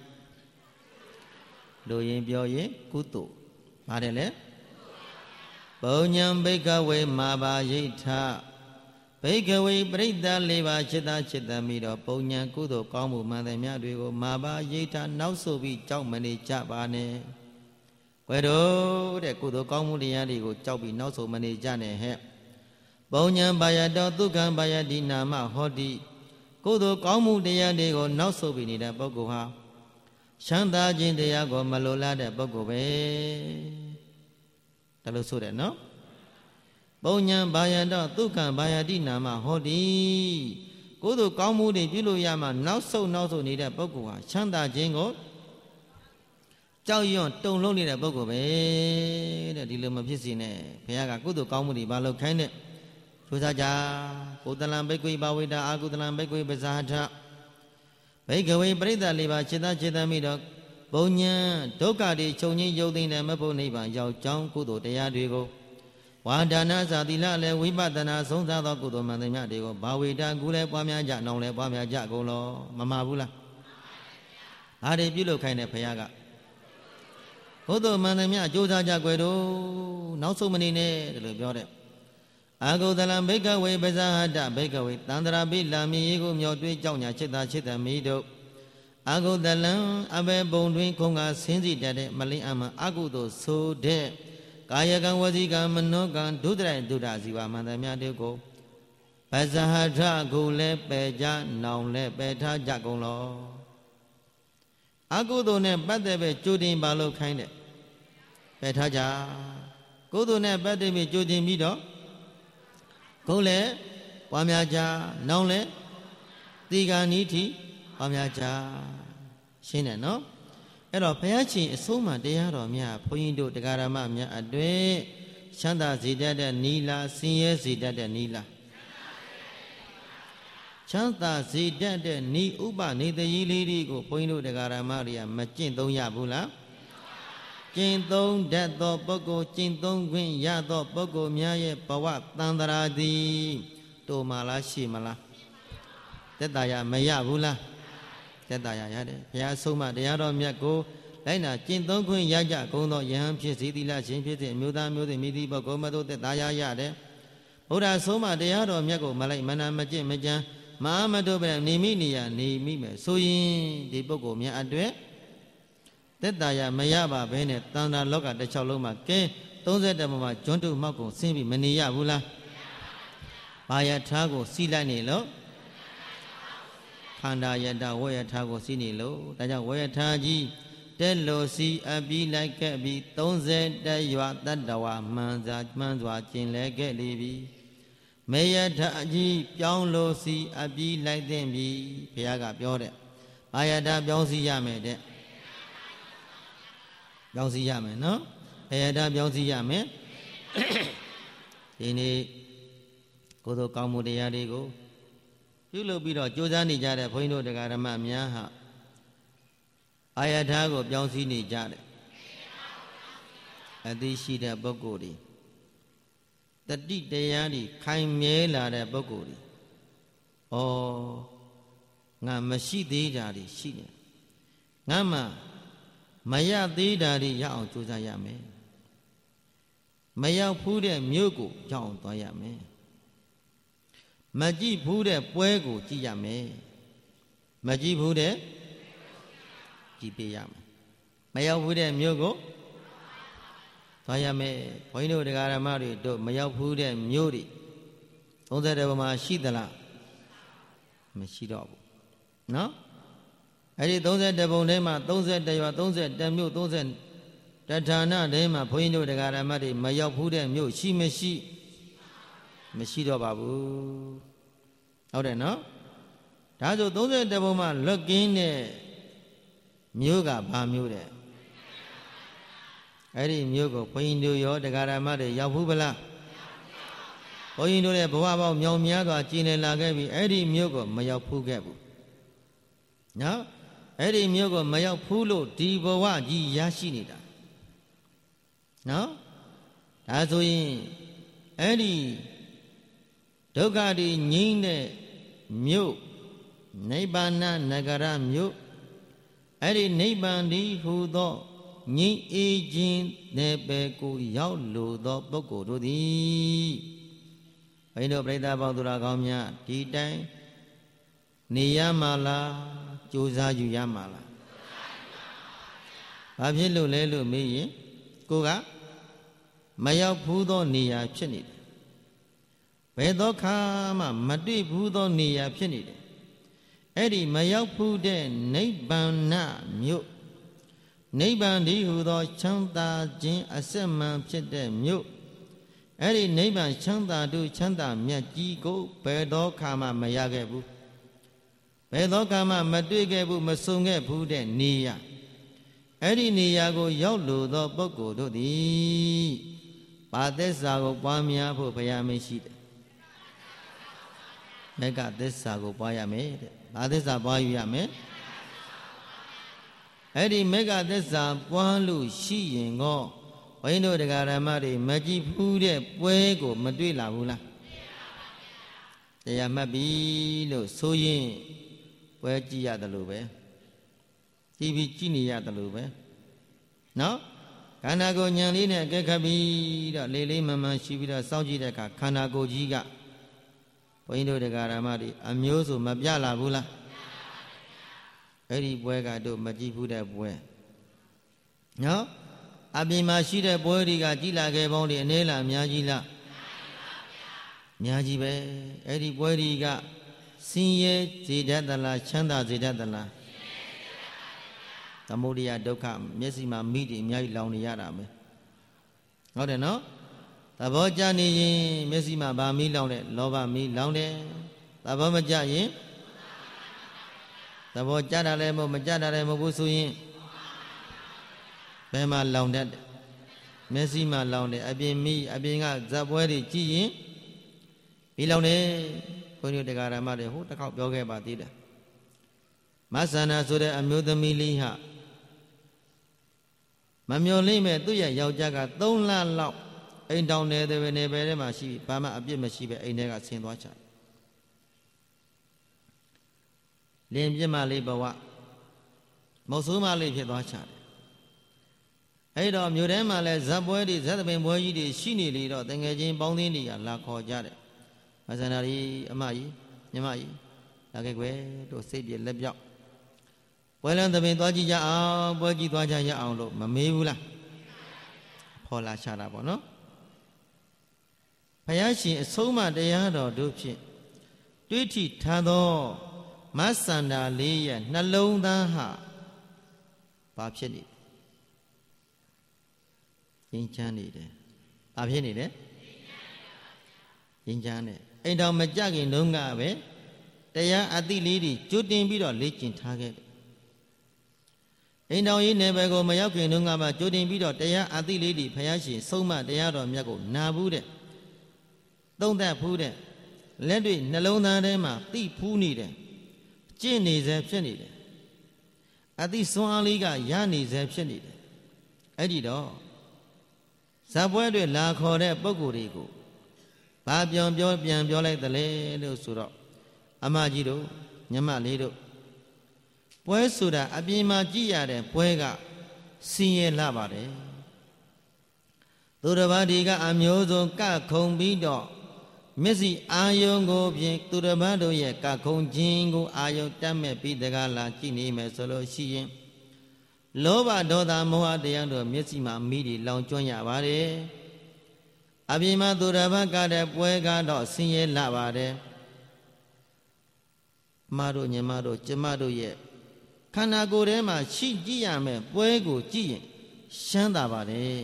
လို့ရင်ပြောရင်ကုသိုလ်ပါတယ်လေပုံညာဘိကဝေမာဘာယိထဘိကဝေပရိသတ်၄ပါးจิตจิตမိတော့ပုံညာကုသိုလ်ကောင်းမှုမှန်သမျှတွေကိုမာဘာယိထနောက်ဆိုပြီးကြောက်မနေကြပါနဲ့ဘယ်တော့တဲ့ကုသိုလ်ကောင်းမှုတရားတွေကိုကြောက်ပြီးနောက်ဆိုမနေကြနဲ့ဟဲ့ပုံညာဘာယတောဒုက္ခံဘာယတိနာမဟောတိကုသိုလ်ကောင်းမှုတရားတွေကိုနောက်ဆိုပြီးနေတဲ့ပုဂ္ဂိုလ်ဟာချမ်းသာခြင်းတရားကိုမလိုလားတဲ့ပုဂ္ဂိုလ်ပဲဒါလို့ဆိုတယ်နော်ပုံညာဘာယတောဒုက္ခံဘာယတိနာမဟောတိကုသိုလ်ကောင်းမှုတွေပြုလို့ရမှနောက်ဆုတ်နေတဲ့ပုဂ္ဂိုလ်ဟာချမ်းသာခြင်းကိုကြောက်ရွံ့တုန်လှုပ်နေတဲ့ပုဂ္ဂိုလ်ပဲတဲ့ဒီလိုမဖြစ်စေနဲ့ဘုရားကကုသိုလ်ကောင်းမှုတွေဘာလို့ခိုင်းတဲ့ထူးခြားကြကုသလံဘိက္ခွေဘာဝိတာအာကုသလံဘိက္ခွေပဇာထဘိက္ခဝေပရိသတ်၄ပါးจิตမိတော့ဘုံညာဒုက္ခတွေချုပ်ငြိမ်းရုပ်သိမ်းတဲ့မဖို့နိဗ္ဗာန်ရောက်ကြောင်းကုသိုလ်တရားတွေကိုဝါဒါနဇာတိလလည်းဝိပဿနာဆုံးသာသောကုသိုလ်မှန်သမျှတွေကိုဘာဝိတာကူလည်းပွားများကြနောင်လည်းပွားများကြကုန်လောမမှားဘူးလားအားတွေပြုလုပ်ခိုင်းတဲ့ဘုရားကကုသိုလ်မှန်သမျှကြိုးစားကြွယ်တို့နောက်ဆုံးမနေနဲ့ဒီလိုပြောတဲ့အာဂုတလံဘိက္ခဝေပဇာဟတဘိက္ခဝေတန္တရာပိလာမီကိုမြော်တွေးကြောက်ညာจิตမိတို့အာဂုတလံအဘေဘုံတွင်ခုံကဆင်းစီတတ်တဲ့မလင်းအမှအကုသို့ဆိုတဲ့ကာယကံဝစီကံမနောကံဒုဒရိုင်ဒုဒဇီဝမှန်သမျှတို့ကိုပဇာဟထကိုလည်းပယ်ကြနောင်လည်းပယ်ထားကြကုန်လောအကုသို့နဲ့ပတ်သက်ပဲကြိုတင်ပါလို့ခိုင်းတဲ့ပယ်ထားကြကုသို့နဲ့ပတ်သက်ပြီးကြိုတင်ပြီးတော့ခုံးလည်းပွားများကြနောင်လည်းတီကာနီးထီပွားများကြရှင်းတယ်နော်အဲ့တော့ဘုရားရှင်အဆုံးအမတရားတော်များဘုန်းကြီးတို့တရားဓမ္မများအတွင်ချမ်းသာစေတတ်တဲ့နီလာဆင်းရဲစေတတ်တဲ့နီလာချမ်းသာစေတတ်တဲ့ဤဥပနေတကြီးလေးတွေကိုဘုန်းကြီးတို့တရားဓမ္မတွေကမကျင့်သုံးရဘူးလားကျင့်သုံးတတ်သောပုဂ္ဂိုလ်ကျင့်သုံးခွင့်ရသောပုဂ္ဂိုလ်များရဲ့ဘဝတန်တရာသည်တိုမလားရှိမလားသက်သာရမရဘူးလားသက်သာရရတယ်ဘုရားဆုံးမတရားတော်မြတ်ကိုလိုက်နာကျင့်သုံးခွင့်ရကြကုန်သောယဟန်ဖြစ်စေသီလရှင်ဖြစ်စေအမျိုးသားမျိုးသမီးဒီပုဂ္ဂိုလ်မတို့သက်သာရရတယ်ဘုရားဆုံးမတရားတော်မြတ်ကိုမလိုက်မနာမကျင့်မကြံမဟာမတို့ပဲနေမိနေရနေမိမယ်ဆိုရင်ဒီပုဂ္ဂိုလ်များအတွက်သက်သာရမရပါဘဲနဲ့တန်တာလောကတစ်ချောင်းလုံးမှာကဲ30တက်မှာကျွန်းတုမှောက်ကုန်ဆင်းပြီးမနေရဘူးလားဘာယထာကိုစီးလိုက်နေလို့ခန္ဓာယတဝေယထာကိုစီးနေလို့ဒါကြောင့်ဝေယထာကြီးတက်လို့စီအပြီးလိုက်ခဲ့ပြီး30တက်ရွာတတ္တဝါမှန်စွာကျင်လဲခဲ့လေပြီမေယထာကြီးပြောင်းလို့စီအပြီးလိုက်တဲ့ပြီဘုရားကပြောတဲ့ဘာယထာပြောင်းစီရမယ်တဲ့ပြောင်းစီရမယ်နော်ဘယ်တာပြောင်းစီရမယ်ဒီနေ့ကိုယ်တို့ကောင်းမှုတရားတွေကိုပြုလုပ်ပြီးတော့ကြိုးစားနေကြတဲ့ဘုန်းကြီးတို့တရားဓမ္မများဟာအာယထာကိုပြောင်းစီနေကြတယ်အသိရှိတဲ့ပုဂ္ဂိုလ်တွေတတိတရားတွေခိုင်မြဲလာတဲ့ပုဂ္ဂိုလ်တွေဩငါမရှိသေးတာတွေရှိနေငါမှမရသေးတာတွေရအောင်ကြိုးစားရမယ်မရောက်ဖူးတဲ့မြို့ကိုကြောက်အောင်သွားရမယ်မကြည့်ဖူးတဲ့ပွဲကိုကြည့်ရမယ်မကြည့်ဖူးတဲ့ကြည့်ပေးရမယ်မရောက်ဖူးတဲ့မြို့ကိုသွားရမယ်ဘုန်းကြီးတို့တရားဓမ္မတွေတို့မရောက်ဖူးတဲ့မြို့တွေ30ဘုံမှာရှိသလားမရှိတော့ဘူးနော်အဲ့ဒီ30ဘုံထဲမှာ30ရွာ30မြို့30ဌာနထဲမှာဘုန်းကြီးတို့တရားဓမ္မတွေမရောက်ဖူးတဲ့မြို့ရှိမရှိတော့ပါဘူးဟုတ်တယ်နော်ဒါဆို30ဘုံမှာလွတ်ကင်းတဲ့မြို့ကဘာမြို့တဲ့အဲ့ဒီမြို့ကိုဘုန်းကြီးတို့ရောတရားဓမ္မတွေရောက်ဖူးပလားဘုန်းကြီးတို့ရဲ့ဘဝပေါင်းမြောင်များစွာကျင်လည်လာခဲ့ပြီအဲ့ဒီမြို့ကိုမရောက်ဖူးခဲ့ဘူးနော်အဲ့ဒီမြို့ကိုမရောက်ဖူးလို့ဒီဘဝကြီးရရှိနေတာနော်ဒါဆိုရင်အဲ့ဒီဒုက္ခတွေငြိမ်းတဲ့မြို့နိဗ္ဗာန်နဂရမြို့အဲ့ဒီနိဗ္ဗာန်ဒီဟူသောငြိမ်းအေးခြင်းနယ်ပယ်ကိုရောက်လိုသောပုဂ္ဂိုလ်တို့သည်ဘုန်းတော်ပြိဿပေါင်းသူတော်ကောင်းများဒီတိုင်းနေရမှာလားကြိုးစားယူရမှာလားဘာဖြစ်လို့လဲလို့မေးရင်ကိုကမရောက်ဘူးသောနေရာဖြစ်နေတယ်ဘယ်သောခါမှမတွေ့ဘူးသောနေရာဖြစ်နေတယ်အဲ့ဒီမရောက်ဘူးတဲ့နိဗ္ဗာန်မြို့နိဗ္ဗာန်ဒီဟူသောချမ်းသာခြင်းအစစ်မှန်ဖြစ်တဲ့မြို့အဲ့ဒီနိဗ္ဗာန်ချမ်းသာတို့ချမ်းသာမြတ်ကြီးကိုဘယ်သောခါမှမရခဲ့ဘူးဘယ်သောကမှမတွေ့ခဲ့ဘူးမဆုံခဲ့ဘူးတဲ့နေရအဲ့ဒီနေရာကိုရောက်လိုသောပုဂ္ဂိုလ်တို့သည်ဘာသစ္စာကိုပွားများဖို့ဘုရားမရှိတယ်မေဃသစ္စာကိုပွားရမယ်တဲ့ဘာသစ္စာပွားယူရမယ်အဲ့ဒီမေဃသစ္စာပွားလို့ရှိရင်ကောဘုန်းတို့တရားဓမ္မတွေမကြည့်ဘူးတဲ့ပွဲကိုမတွေ့လာဘူးလားတရားမှတ်ပြီလို့ဆိုရင်ပွဲကြည့်ရတယ်လို့ပဲကြည့်ပြီးကြည့်နေရတယ်လို့ပဲနော်ခန္ဓာကိုယ်ဉာဏ်လေးနဲ့အကဲခတ်ပြီးတော့လေးလေးမှန်မှန်ရှိပြီးတော့စောင့်ကြည့်တဲ့အခါခန္ဓာကိုယ်ကြီးကဘုန်းကြီးတို့တရားဓမ္မတွေအမျိုးစုမပြလာဘူးလားအဲ့ဒီပွဲကတို့မကြည့်ဘူးတဲ့ပွဲနော်အပြင်မှာရှိတဲ့ပွဲတွေကကြည်လာခဲ့ပေါင်းတွေအနေလားအများကြီးလားအများကြီးပဲအဲ့ဒီပွဲတွေကဆင်းရဲစေတတ်သလားချမ်းသာစေတတ်သလားသမုဒိယဒုက္ခမျက်စိမှာမိတွေအများကြီးလောင်နေရတာပဲဟုတ်တယ်နော်သဘောကျနေရင်မျက်စိမှာဗာမီးလောင်တဲ့လောဘမီးလောင်တယ်သဘောမကျရင်သဘောကျတာလည်းမကျတာလည်းမဟုတ်ဘူးဆိုရင်ဘယ်မှာလောင်တတ်တယ်မျက်စိမှာလောင်တယ်အပြင်မီးအပြင်ကဇက်ပွဲတွေကြည့်ရင်မီးလောင်တယ်ဘုန်းကြီးတရားဓမ္မတွေဟိုတစ်ခေါက်ပြောခဲ့ပါသေးတယ်မဆန္ဒဆိုတဲ့အမျိုးသမီးလေးဟာမမျော်လင့်မဲ့သူ့ရဲ့ယောက်ျားက3 လလောက်အိမ်တောင်နေတဲ့နေပဲထဲမှာရှိဘာမှအပြစ်မရှိပဲအိမ်ထဲကဆင်းသွားချတယ်လင်းပြစ်မှလေးဘဝမုတ်ဆိုးမှလေးဖြစ်သွားချတယ်အဲ့တော့မြို့ထဲမှာလဲဇက်ပွဲတွေဇက်သပင်ပွဲကြီးတွေရှိနေလေတော့တငယ်ချင်းပေါင်းသင်းတွေကလာခေါ်ကြတယ်မဆန္ဒကြီးအမကြီးညီမကြီးလာခဲ့ကွယ်တို့စိတ်ပြလက်ပြောက်ပွဲလန်းသပင်သွားကြည့်ကြအောင်ပွဲကြည့်သွားကြရအောင်လို့မမေးဘူးလားဖော်လာချတာပေါ့နော်ဘုရားရှင်အဆုံးအမတရားတော်တို့ဖြင့်တွေးထိထားသောမဆန္ဒလေးရဲ့နှလုံးသားဟာဘာဖြစ်နေငြိမ်းချမ်းနေတယ်ဘာဖြစ်နေလဲငြိမ်းချမ်းတယ်အိမ်တော်မကြခင်တုန်းကပဲတရားအသိလေးတွေကျွတ်တင်ပြီးတော့လေ့ကျင့်ထားခဲ့တယ်အိမ်တော်ကြီးနယ်ပယ်ကိုမရောက်ခင်တုန်းကမှကျွတ်တင်ပြီးတော့တရားအသိလေးတွေဘုရားရှင်ဆုံးမတရားတော်မြတ်ကိုနာဘူးတဲ့သုံးသပ်ဖူးတဲ့လက်တွေ့နှလုံးသားထဲမှာသိဖူးနေတယ်ကျင့်နေစေဖြစ်နေတယ်အသိစွမ်းအားလေးကရနေစေဖြစ်နေတယ်အဲ့ဒီတော့ဇာပွဲတွေလာခေါ်တဲ့ပုဂ္ဂိုလ်တွေကိုဘာပြန်ပြောလိုက်သလဲလို့ဆိုတော့အမကြီးတို့ညမလေးတို့ပွဲဆိုတာအပြင်မှာကြည့်ရတဲ့ပွဲကဆင်းရဲလာပါတယ်သူတစ်ပါးဒီကအမျိုးစုံကခုံပြီးတော့မျက်စိအာယုံကိုဖြင့်သူတစ်ပါးတို့ရဲ့ကခုံခြင်းကိုအာယုံတတ်မဲ့ပြီးတကားလာကြည့်နေမယ်ဆိုလို့ရှိရင်လောဘဒေါသမောဟတရားတို့မျက်စိမှာမိတွေလောင်ကျွမ်းရပါတယ်အပြင်မှာသူတစ်ပါးကတဲ့ပွဲကတော့ဆင်းရဲလာပါတယ်မတို့ညီမတို့ကျမတို့ရဲ့ခန္ဓာကိုယ်ထဲမှာရှိကြည့်ရမယ်ပွဲကိုကြည့်ရင်ရှမ်းသာပါတယ်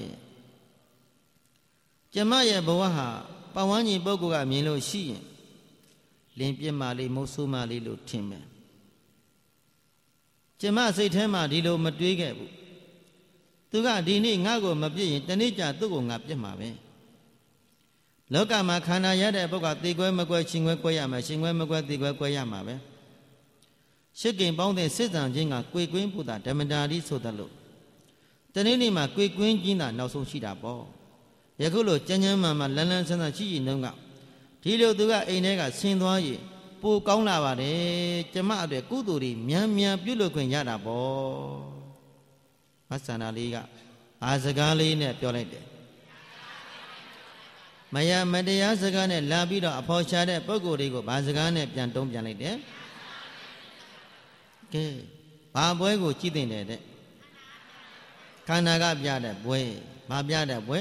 ကျမရဲ့ဘဝဟာပဝန်းကျင်ပုဂ္ဂိုလ်ကမြင်လို့ရှိရင်လင်းပြစ်မှလေးမုတ်ဆိုးမှလေးလို့ထင်မယ်ကျမစိတ်ထဲမှာဒီလိုမတွေးခဲ့ဘူးသူကဒီနေ့ငါ့ကိုမပြစ်ရင်တနေ့ကျသူ့ကိုငါပြစ်မှာပဲလောကမှာခန္ဓာရတဲ့ပုဂ္ဂိုလ်ကသေကွဲမကွဲရှင်ကွဲကွဲရမှာရှင်ကွဲမကွဲသေကွဲကွဲရမှာပဲရှစ်ကင်ပေါင်းတဲ့စစ်တမ်းချင်းကကွေကွင်းပူတာဓမ္မတာတိဆိုတယ်လို့တနေ့နေ့မှာကွေကွင်းကြီးတာနောက်ဆုံးရှိတာပေါ့ယခုလိုကျန်းကျန်းမာမာလန်းလန်းဆန်းဆန်းရှိရင်တော့ကဒီလိုသူကအိမ်ထဲကဆင်းသွားရင်ပိုကောင်းလာပါတယ်ကျမအတွက်ကုသိုလ်တွေမြန်မြန်ပြုလုပ်ခွင့်ရတာပေါ့မဆန္ဒလေးကအာစကားလေးနဲ့ပြောလိုက်တယ်မယမတရားစကားနဲ့လာပြီးတော့အဖော်ရှာတဲ့ပုဂ္ဂိုလ်တွေကိုဘာစကားနဲ့ပြန်တုံးပြန်လိုက်တယ်ကဲဘာပွဲကိုကြည့်တင်တယ်တဲ့ခန္ဓာကပြတဲ့ပွဲဘာပြတဲ့ပွဲ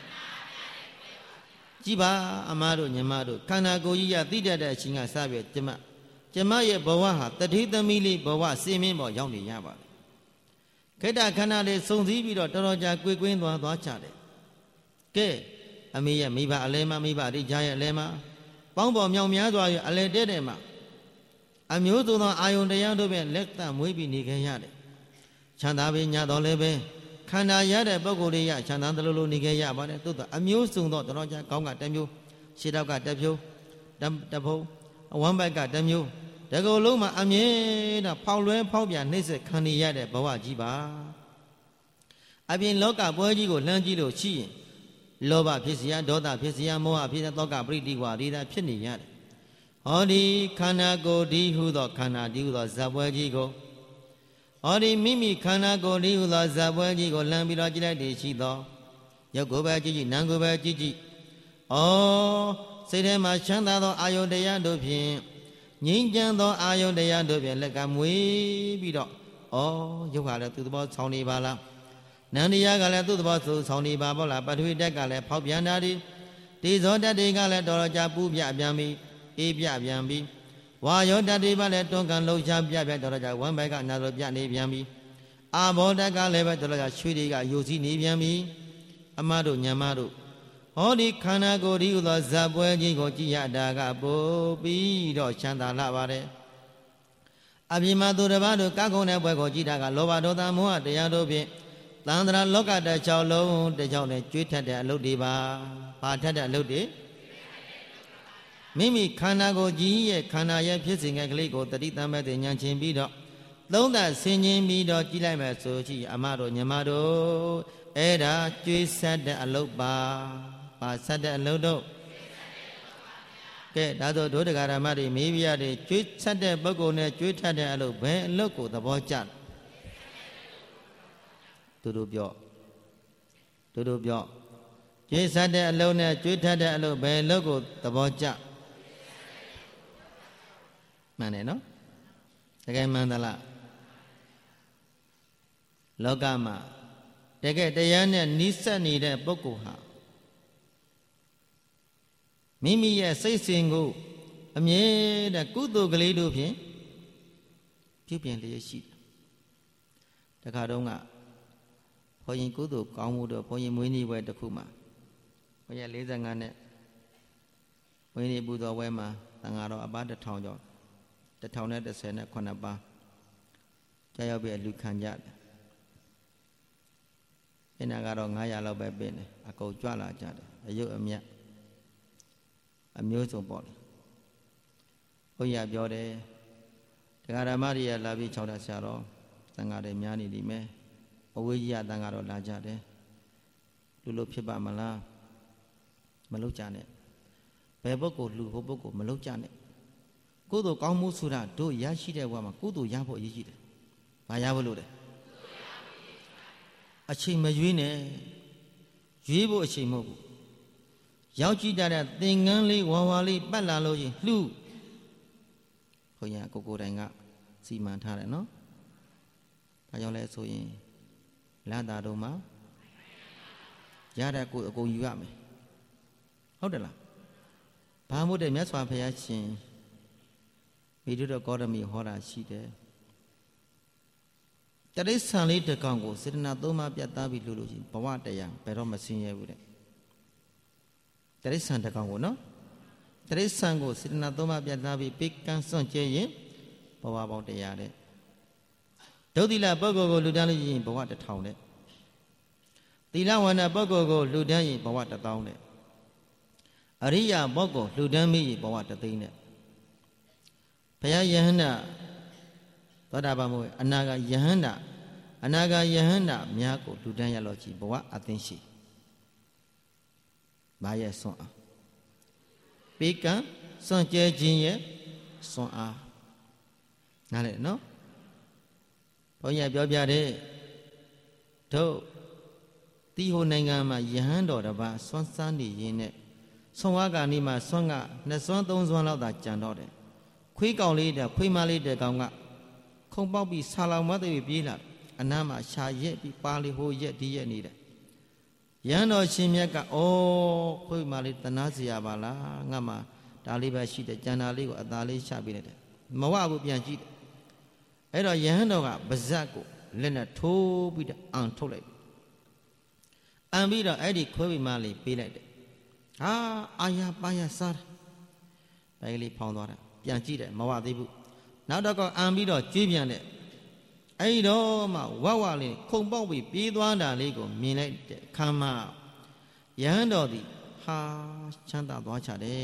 ကြည်ပါအမားတို့ညီမတို့ခန္ဓာကိုယ်ကြီးရသိတတ်တဲ့အချိန်ကစပြီးကျမရဲ့ဘဝဟာတတိသမီးလေးဘဝစင်မင်းပေါ်ရောက်နေရပါပြီခေတ္တခန္ဓာလေးစုံစည်းပြီးတော့တော်တော်ကြာကွေကွင်းသွားချတယ်ကဲအမေရဲ့မိဘအလဲမမိဘဒီကြားရဲ့အလဲမပေါင်းပေါ်မြောင်များစွာရဲ့အလဲတဲ့မှာအမျိုးစုံသောအာယုန်တရားတို့ဖြင့်လက်သမွေးပြီးနေခဲ့ရတယ်ချမ်းသာပြီးညတော်လည်းပဲခန္ဓာရတဲ့ပုဂ္ဂိုလ်တွေရချမ်းသာသလိုလိုနေခဲ့ရပါတယ်သို့သောအမျိုးစုံသောတော်ကြာကောင်းကတစ်မျိုးရှေ့တောက်ကတစ်ဖြိုးတဖုံးအဝမ်းဘက်ကတစ်မျိုးတကုံလုံးမှာအမြဲတမ်းဖောက်လွဲဖောက်ပြန်နှိမ့်ဆက်ခံနေရတဲ့ဘဝကြီးပါအပြင်လောကပွဲကြီးကိုလှမ်းကြည့်လို့ရှိရင်လောဘဖြစ်เสียဒေါသဖြစ်เสียမောဟဖြစ်เสียသောကပရိတိဝါဒီတာဖြစ်နေရတယ်ဟောဒီခန္ဓာကိုယ်ဒီဟုသောခန္ဓာဒီဟုသောဇပွဲကြီးကိုဟောဒီမိမိခန္ဓာကိုယ်ဒီဟုသောဇပွဲကြီးကိုလှမ်းပြီးတော့ကြည့်လိုက်တည်ရှိသောရုပ်ကိုယ်ပဲကြည့်ကြည့်နာမ်ကိုယ်ပဲကြည့်ကြည့်ဩစိတ်ထဲမှာချမ်းသာသောအာယုန်တရားတို့ဖြင့်ငြိမ်းချမ်းသောအာယုန်တရားတို့ဖြင့်လက်ကမွေးပြီးတော့ဩရုပ်ကလည်းသူ့သဘောဆောင်းနေပါလားနန္တရားကလည်းသူ့သဘောဆောင်းနေပါပေါ့လားပထဝီဓာတ်ကလည်းဖောက်ပြန်တာဒီဇောဓာတ်တွေကလည်းတော်တော်ကြာပူပြပြန်ပြီးအေးပြပြန်ပြီးဝါယောဓာတ်တွေပါလည်းတွန်းကန်လှုပ်ရှားပြတော်တော်ကြာဝမ်းဘက်ကနာတော်ပြနေပြန်ပြီးအာဘောဓာတ်ကလည်းပဲတော်တော်ကြာရွှေတွေကယိုစီးနေပြန်ပြီးအမတို့ညမတို့ဟောဒီခန္ဓာကိုယ်ဒီဥသောဇပ်ပွဲကြီးကိုကြည်ရတာကပို့ပြီးတော့ချမ်းသာလာပါတယ်အပြိမသူတစ်ပါးတို့ကောက်ကုန်တဲ့ဘွဲကိုကြည်တာကလောဘဒေါသမောဟတရားတို့ဖြင့်သန္တရာလောကတစ်ချောင်းလုံးတစ်ချောင်းနဲ့ကျွေးထက်တဲ့အလုပ်တွေပါဘာထက်တဲ့အလုပ်တွေမိမိခန္ဓာကိုယ်ကြီးရဲ့ခန္ဓာရဲ့ဖြစ်စဉ်ကလေးကိုတတိတမဲ့တဲ့ဉာဏ်ချင်းပြီးတော့သုံးသပ်ဆင်ခြင်ပြီးတော့ကြည်လိုက်မယ်ဆိုကြည်အမတို့ညီမတို့အဲ့ဒါကျွေးဆက်တဲ့အလုပ်ပါဘာဆက်တဲ့အလုပ်တော့ကဲဒါဆိုဒုဒကာရမတွေမိဖုရားတွေကျွေးဆက်တဲ့ပုဂ္ဂိုလ်နဲ့ကျွေးထက်တဲ့အလုပ်ဘယ်အလုပ်ကိုသဘောကျတို့ပြောကျွေးဆက်တဲ့အလုပ်နဲ့ကျွေးထက်တဲ့အလုပ်ဘယ်အလုပ်ကိုသဘောကျမှန်တယ်နော်တကယ်မှန်သလားလောကမှာတကယ်တရားနဲ့နီးစပ်နေတဲ့ပုဂ္ဂိုလ်ဟာမိမိရဲ့စိတ်စဉ်ကိုအမြဲတမ်းကုသိုလ်ကလေးတို့ဖြင့်ပြုပြင်လျက်ရှိတယ်တခါတုန်းကဘုန်းကြီးကုသိုလ်ကောင်းမှုတော့ဘုန်းကြီးမွေးနေ့ပွဲတစ်ခုမှာဘုန်းကြီး45နဲ့မွေးနေ့ပူဇော်ပွဲမှာသံဃာတော်အပါ1000ကျော်1019ပါးကြာရောက်ပြီးလူခံကြတယ်အဲ့နာကတော့900လောက်ပဲပြင်းတယ်အကုန်ကြွလာကြတယ်အယုတ်အမြတ်အမျိုးစုံပေါ့လေဘုရားပြောတယ်တရားဓမ္မတွေကလာပြီး6တာဆရာတော်သံဃာတွေများနေလိမ့်မယ်အဝေးကြီးကသံဃာတော်လာကြတယ်လူလို့ဖြစ်ပါမလားမလုပ်ကြနဲ့ဘယ်ပုဂ္ဂိုလ်လူဟိုပုဂ္ဂိုလ်မလုပ်ကြနဲ့ကုသိုလ်ကောင်းမှုဆိုတာတို့ရရှိတဲ့ဘဝမှာကုသိုလ်ရဖို့အရေးကြီးတယ်ဘာရဖို့လို့လဲအချိန်မရွေးနဲ့ရွေးဖို့အချိန်မဟုတ်ဘူးရောက်ကြည့်တဲ့သင်္ကန်းလေးဝါဝါလေးပတ်လာလို့ရင်လှူဘုရားကိုတိုင်ကစီမံထားတယ်နော်ဒါကြောင့်လဲဆိုရင်လာတာတို့မှာရတဲ့ကိုအကုန်ယူရမယ်ဟုတ်တယ်လားဘာမို့တဲ့မြတ်စွာဘုရားရှင်မိတို့တော့ကောရမီဟောတာရှိတယ်တရိစ္ဆာန်လေးတစ်ကောင်ကိုစေတနာ3ပါးပြတ်သားပြီးလို့ရှိရင်ဘဝတရားဘယ်တော့မဆင်းရဲဘူးတဲ့တရိစ္ဆာန်တစ်ကောင်ကိုနော်တရိစ္ဆာန်ကိုစေတနာ3ပါးပြတ်သားပြီးပိကံစွန့်ကျဲရင်ဘဝပေါင်းတရားတဲ့ဒုတိယပုဂ္ဂိုလ်ကိုလူတန်းလို့ရှိရင်ဘဝ1000တဲ့သီလဝန္ဒပုဂ္ဂိုလ်ကိုလူတန်းရင်ဘဝ1000တဲ့အရိယာပုဂ္ဂိုလ်လူတန်းမိရင်ဘဝ3သိန်းတဲ့ဘုရားယဟန္တာသောတာပန်မို့အနာဂယဟန္တာများကိုလူတန်းရလို့ကြည်ဘဝအသိရှိဘာရဲ့စွန့်အားပေကံစွန့်ကြဲခြင်းရဲ့စွန့်အားနားလေနော်ဘုန်းကြီးပြောပြတဲ့တို့တီဟိုနိုင်ငံမှာယဟန်တော်တစ်ပါးစွန့်စားနေရင်းနဲ့ဆွမ်းဝါကနေ့မှာစွန့်က2စွန့်3စွန့်လောက်သာကြံတော့တယ်ခွေးကောင်လေးတဲ့ခွေးမလေးတဲ့ကောင်ကခုံပေါက်ပြီးဆာလောင်မသိပြီးပြေးလာအနားမှာရှာရက်ပြီးပါလီဟိုရက်ဒီရက်နေတယ်ရဟန်းတော်ရှင်မြတ်ကဩခွေးမလေးတနာစရာပါလားငါမှဒါလေးပဲရှိတယ်ကြံတာလေးကိုအသာလေးရှာပေးလိုက်တယ်မဝဘူးပြန်ကြည့်တယ်အဲ့တော့ယဟန်တော်ကဗဇက်ကိုလက်နဲ့ထိုးပြီးတော့အံထုတ်လိုက်အံပြီးတော့အဲ့ဒီခွေးမလေးပေးလိုက်တယ်ဟာအာရပါရစားတယ်ဒါလေးဖောင်းသွားတယ်ပြန်ကြည့်တယ်မဝသေးဘူးနောက်တော့အံပြီးတော့ကျွေးပြန်တယ်အဲ့တော့မှဝဝလေးခုံပေါက်ပြီးပြေးသွားတာလေးကိုမြင်လိုက်တဲ့အခါမှာယဟန်တော်သည်ဟာချမ်းသာသွားချတယ်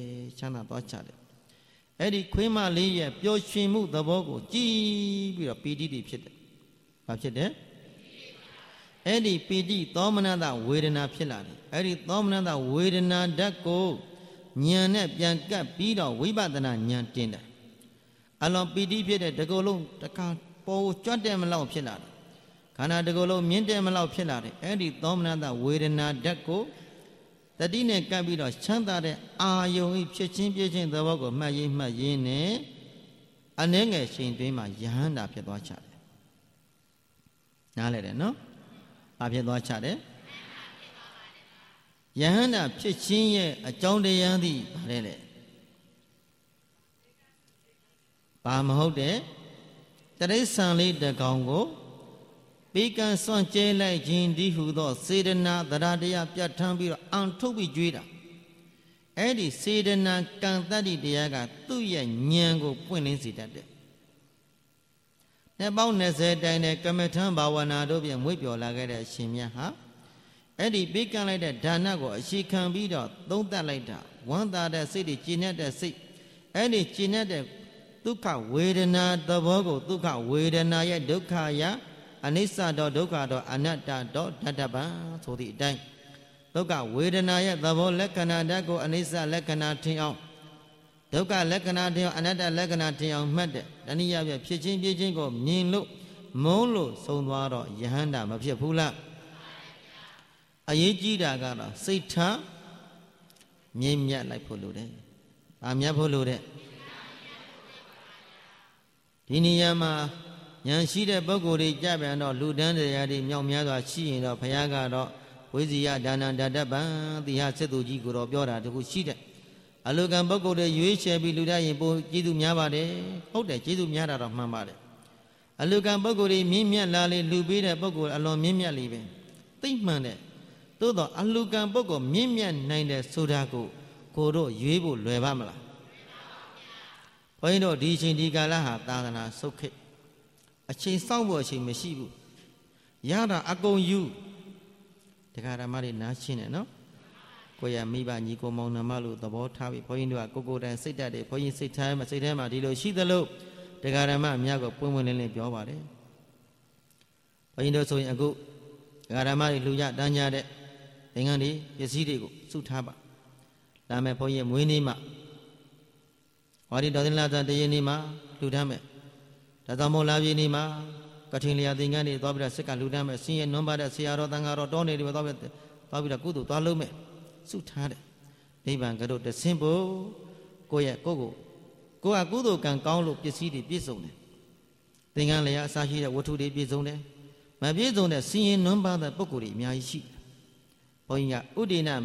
အဲ့ဒီခွေးမလေးရဲ့ပျော်ရွှင်မှုသဘောကိုကြည်ပြီးတော့ပီတိတွေဖြစ်တယ်ဘာဖြစ်တယ်အဲ့ဒီပီတိသောမနတဝေဒနာဖြစ်လာတယ်အဲ့ဒီသောမနတဝေဒနာဓာတ်ကိုဉာဏ်နဲ့ပြန်ကပ်ပြီးတော့ဝိပဿနာဉာဏ်တင်တယ်အလွန်ပီတိဖြစ်တဲ့တကူလုံးတခါပေါ်ကြွတ်တယ်မလောက်ဖြစ်လာတယ်ခန္ဓာတကူလုံးမြင့်တယ်မလောက်ဖြစ်လာတယ်အဲ့ဒီသောမနတဝေဒနာဓာတ်ကိုတတိနဲ့ကပ်ပြီးတော့ချမ်းသာတဲ့အာယုံဖြစ်ချင်းပြည့်ချင်းသဘောကိုမှတ်ရင်းနဲ့အနှဲငယ်ရှင်တွင်းမှာယဟန္တာဖြစ်သွားချတယ်နားလဲတယ်နော်ဘာဖြစ်သွားချတယ်ယဟန္တာဖြစ်ခြင်းရဲ့အကြောင်းတရားသည်ဗါလဲလေဘာမဟုတ်တဲ့တရိစ္ဆာန်လေးတစ်ကောင်ကို Beacon Swan J like Jindi who thought Sedana, the Radia Piatambi, and Toby Juda. Eddie Sedana can't that Diaga, 2 years, Nyango, Punin Citadel. Nebona said, Dine, Kametan, Bawana, Adobe, and whip your lagada, Shimia, huh? Eddie Beacon like that, Danago, she can be done, don't that like that. One that city, Chinetta sick. Eddie Chinetta, Duka, Wedena, the Bogo, Duka, Wedena, Dukaya. Anissa do Duka do Anata do Tataba, so the day. Duka, Wedanaya, the Bo Lekana Dago, Anissa Lekana Tio. Duka Lekana Tio, another Lekana Tio, Mede, Dania, Pichin, Pichingo, Ninlo, Molo, Sonwaro, Yahanda, Mapia. Ayiji Dagara, Sita, Mimia like Polude. Amia Polude. Diniyama. Yan see the Bogori Jaban or Ludan, the Yadi, Yamiaga, she in the Payaga, Wizia, Dana, Dadaba, the Hasedu Jigo of Yora, the Hushida. A look and Bogo, the UH be Luda, Jidu Miabade, oh, the Jidu Miada of Mamade. A look and Bogori, Mimia Lali, Lubida Bogo, along Mimia living. Think man, todo a look and Bogo, Mimia, Nine, Sudago, Kodo, Yubu, Levamla. Point of Dishin Digala, Dana, so kick. A chain somewhere she may see you. Yada, I go you. The Caramari Nachin, no? Koya Miba Nico Mona Malu, the Botavi, point to a cocoa and say that they point say time, I say them, I did she the low. The Garama Miago, Puman and Piovade. Point so a go. Garamari Luya, Danya, Engani, Yesidigo, Sutaba. Lame Poyem Winima. What it doesn't last at the Yenima, Ludame. Tadamo Lavinima, Catilia Dingani, Dobra Seka Ludame, see and nobody Siaro Dangaro donated with Dobra Kudu, Talume, Sutade. Niban Gado, the simple Goya Gogo. Goa Gudo can call up the city Bizone. Dingalia Sahi, what to the Bizone? My Bizone, seeing number the Bokuri, Miashi. Oya Udina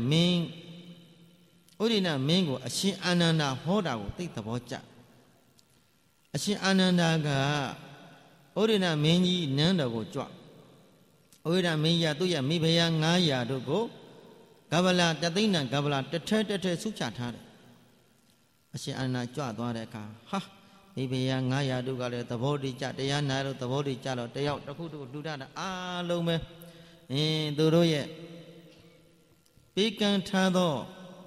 Mingo, a she Anana Hoda will take the watch. Ashi Anandaga Odina Meni Nanda go drop. Oda Maya do ya Mibaya Naya do go. Gabala Dadina Gabala the Tete Suchatare. Ashi Anna Jadaka. Ha! Mibaya Naya do got the body chat, the Yana, the body chat, they out the Kudu do that. Ah, Lome. Duroye. Pekan Tado.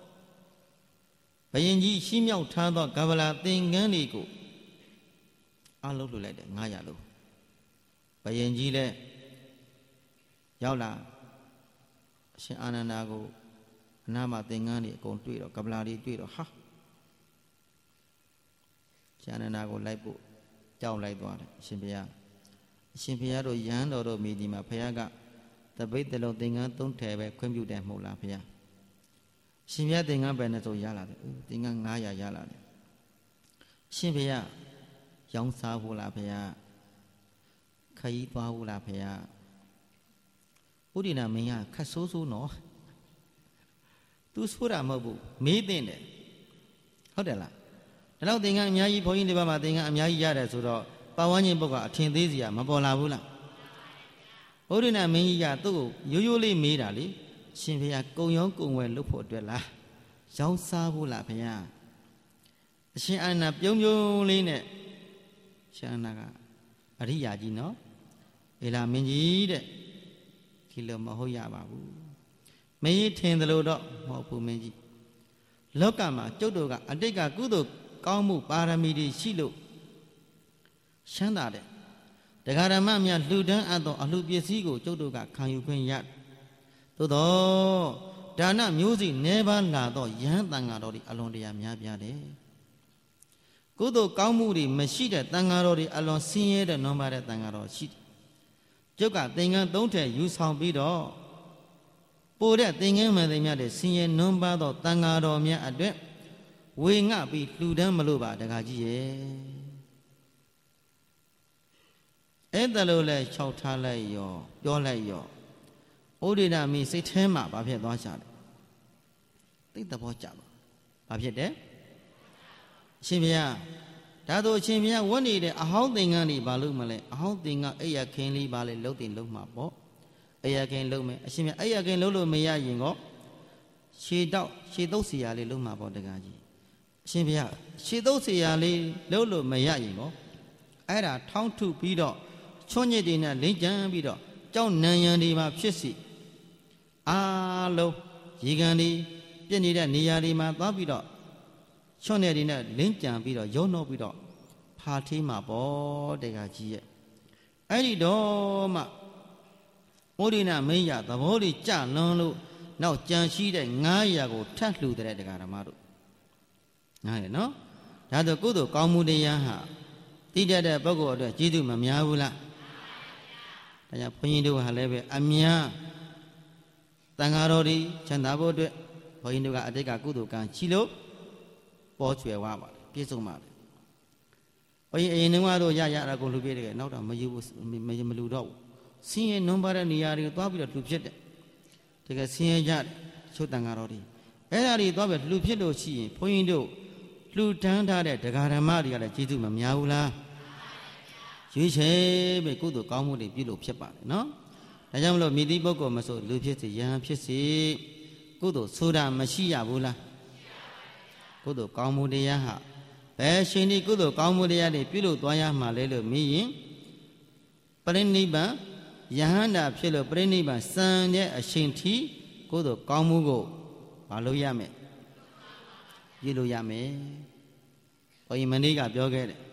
Bayanji Shimio Tado Gabala thing Gandigo. I look like that, Nayalo. Bayangile Yaula Shin Ananago Nama Dingani, go to it or Kabladi to it or ha. Shananago Laipo, Jow like water, Shimpia. Shimpiado Yan or Medima Payaga, the bait the low dinger don't tell where Quimbu Mola Pia. Shimpia Dinga Beneto Yala, Dinga Naya Yala. Shimpia. Young Sahula Paya Kaitwa Hula Paya Udina Mia Kasusu no Tusura Mabu, made in it. Hodela. The loud thing I'm Yai point the Bama thing I'm Yai Yada Suro, Pawani Boga, Tindizia, Mabola Hula. Udina Mia too, usually made Ali, Shimpia go young when look for the la. Young Sahula Paya. She and up young Line. Shanaga Ariyaji no Ela Minji Kilo Mahoya Babu. May it tend the load up, Mopu Meji. Lokama, Jodoga, Adega Gudo, Kamu, Paramidi, Shilo. Shandade. The Garamamia Ludan Ado, Alubiasigo, Jodoga, can you bring yet? Todo Dana music never lado, Yantangari, along the Amiabiade. Kudo Kamuri, Mashida, Tangarori, along Senior, the number at Tangaro sheet. Joka, Tinga, don't tell you how be all. Put that thing in my the senior number of Tangaro Mia address. Wing up, be Ludan Maluba, the Gaji. Edalola, Chautala, your lay. Odina me say Tema, Babia Donshad. Take the watch up. Babia there? Shivia. ဒါတို့အရှင်ဘုရားဝတ်နေတဲ့အဟောင်းသင်္ကန်းတွေဘာလို့မလဲအဟောင်းသင်္ကန်းအိယာခင်းလေးပါလေလှုပ်တင်လှုပ်မှာပေါ့အိယာခင်းလှုပ်မယ်အရှင်ဘုရားအိယာခင်းလှုပ်လို့မရရင်ကောရှေတုပ်เสียလေးလှုပ်မှာပေါ့တကားကြီးအရှင်ဘုရားရှေတုပ်เสียလေးလှုပ်လို့မရရင်ကောအဲ့ဒါထောင်းထုပြီးတော့ချွန်းညစ်တွေနဲ့လင်းကြမ်းပြီးတော့ကြောက်နံရံတွေမှာဖြစ်စီအားလုံးရေကန်တွေပြည့်နေတဲ့နေရာတွေမှာသွားပြီးတော့ချွန်းနေတွေနဲ့လင်းကြံပြီးတော့ရုံနှောပြီးတော့ဖာထေးမှာပေါ့တကားကြီးရဲ့အဲ့ဒီတော့မှဩဒိနမင်းရသဘောတွေကြလွန်လို့နောက်ကြံရှိတဲ့900ကိုထပ်လှူတဲ့တကားဓမ္မတို့နားလေနော်ဒါဆိုကုသိုလ်ကောင်းမှုတရားဟာတိတတ်တဲ့ပုဂ္ဂိုလ်အတွက်ကျေးဇူးမများဘူးလားဒါကြောင့်ဘုန်းကြီးတို့ဟာလည်းပဲအများတန်ဃာတော်တွေချမ်းသာဖို့အတွက်ဘုန်းကြီးတို့ကအတိတ်ကကုသိုလ်ကံရှိလို့ပေါ်ချွယ်ဝပါတယ်ပြည့်စုံပါတယ်ဘုန်းကြီးအရင်တုန်းကတော့ရတာကိုလှူပြတယ်နောက်တော့မယူဘူးမလှူတော့ဘူးဆင်းရဲနွမ်းပါတဲ့နေရာတွေကိုသွားပြီးတော့လှူဖြစ်တယ်တကယ်ဆင်းရဲကြတယ်ချုပ်တန်ဃာတော်တွေအဲ့ဒါတွေသွားပြီးလှူဖြစ်လို့ရှိရင်ဘုန်းကြီးတို့လှူဒန်းထားတဲ့ဒကာဓမ္မတွေကလည်းကျေးဇူးမများဘူးလားရွေးချယ်ပဲကုသိုလ်ကောင်းမှုတွေပြုလို့ဖြစ်ပါတယ်နော်ဒါကြောင့်မလို့မြည်သည့်ပုဂ္ဂိုလ်မဆိုလူဖြစ်စေယဟန်ဖြစ်စေကုသိုလ်ဆိုတာမရှိရဘူးလားကုသိုလ်ကောင်းမှုတရားဟာဘယ်ရှင်ဒီကုသိုလ်ကောင်းမှုတရားတွေပြုလို့သွားရမှာလဲလို့မေးရင်ပရိနိဗ္ဗာန်ယဟန္တာဖြစ်လို့ပရိနိဗ္ဗာန်စံတဲ့အရှင်ထိကုသိုလ်ကောင်းမှုကိုမလုပ်ရမယ်ပြုလို့ရမယ်ဘုန်းကြီးမနေ့ကပြောခဲ့တယ်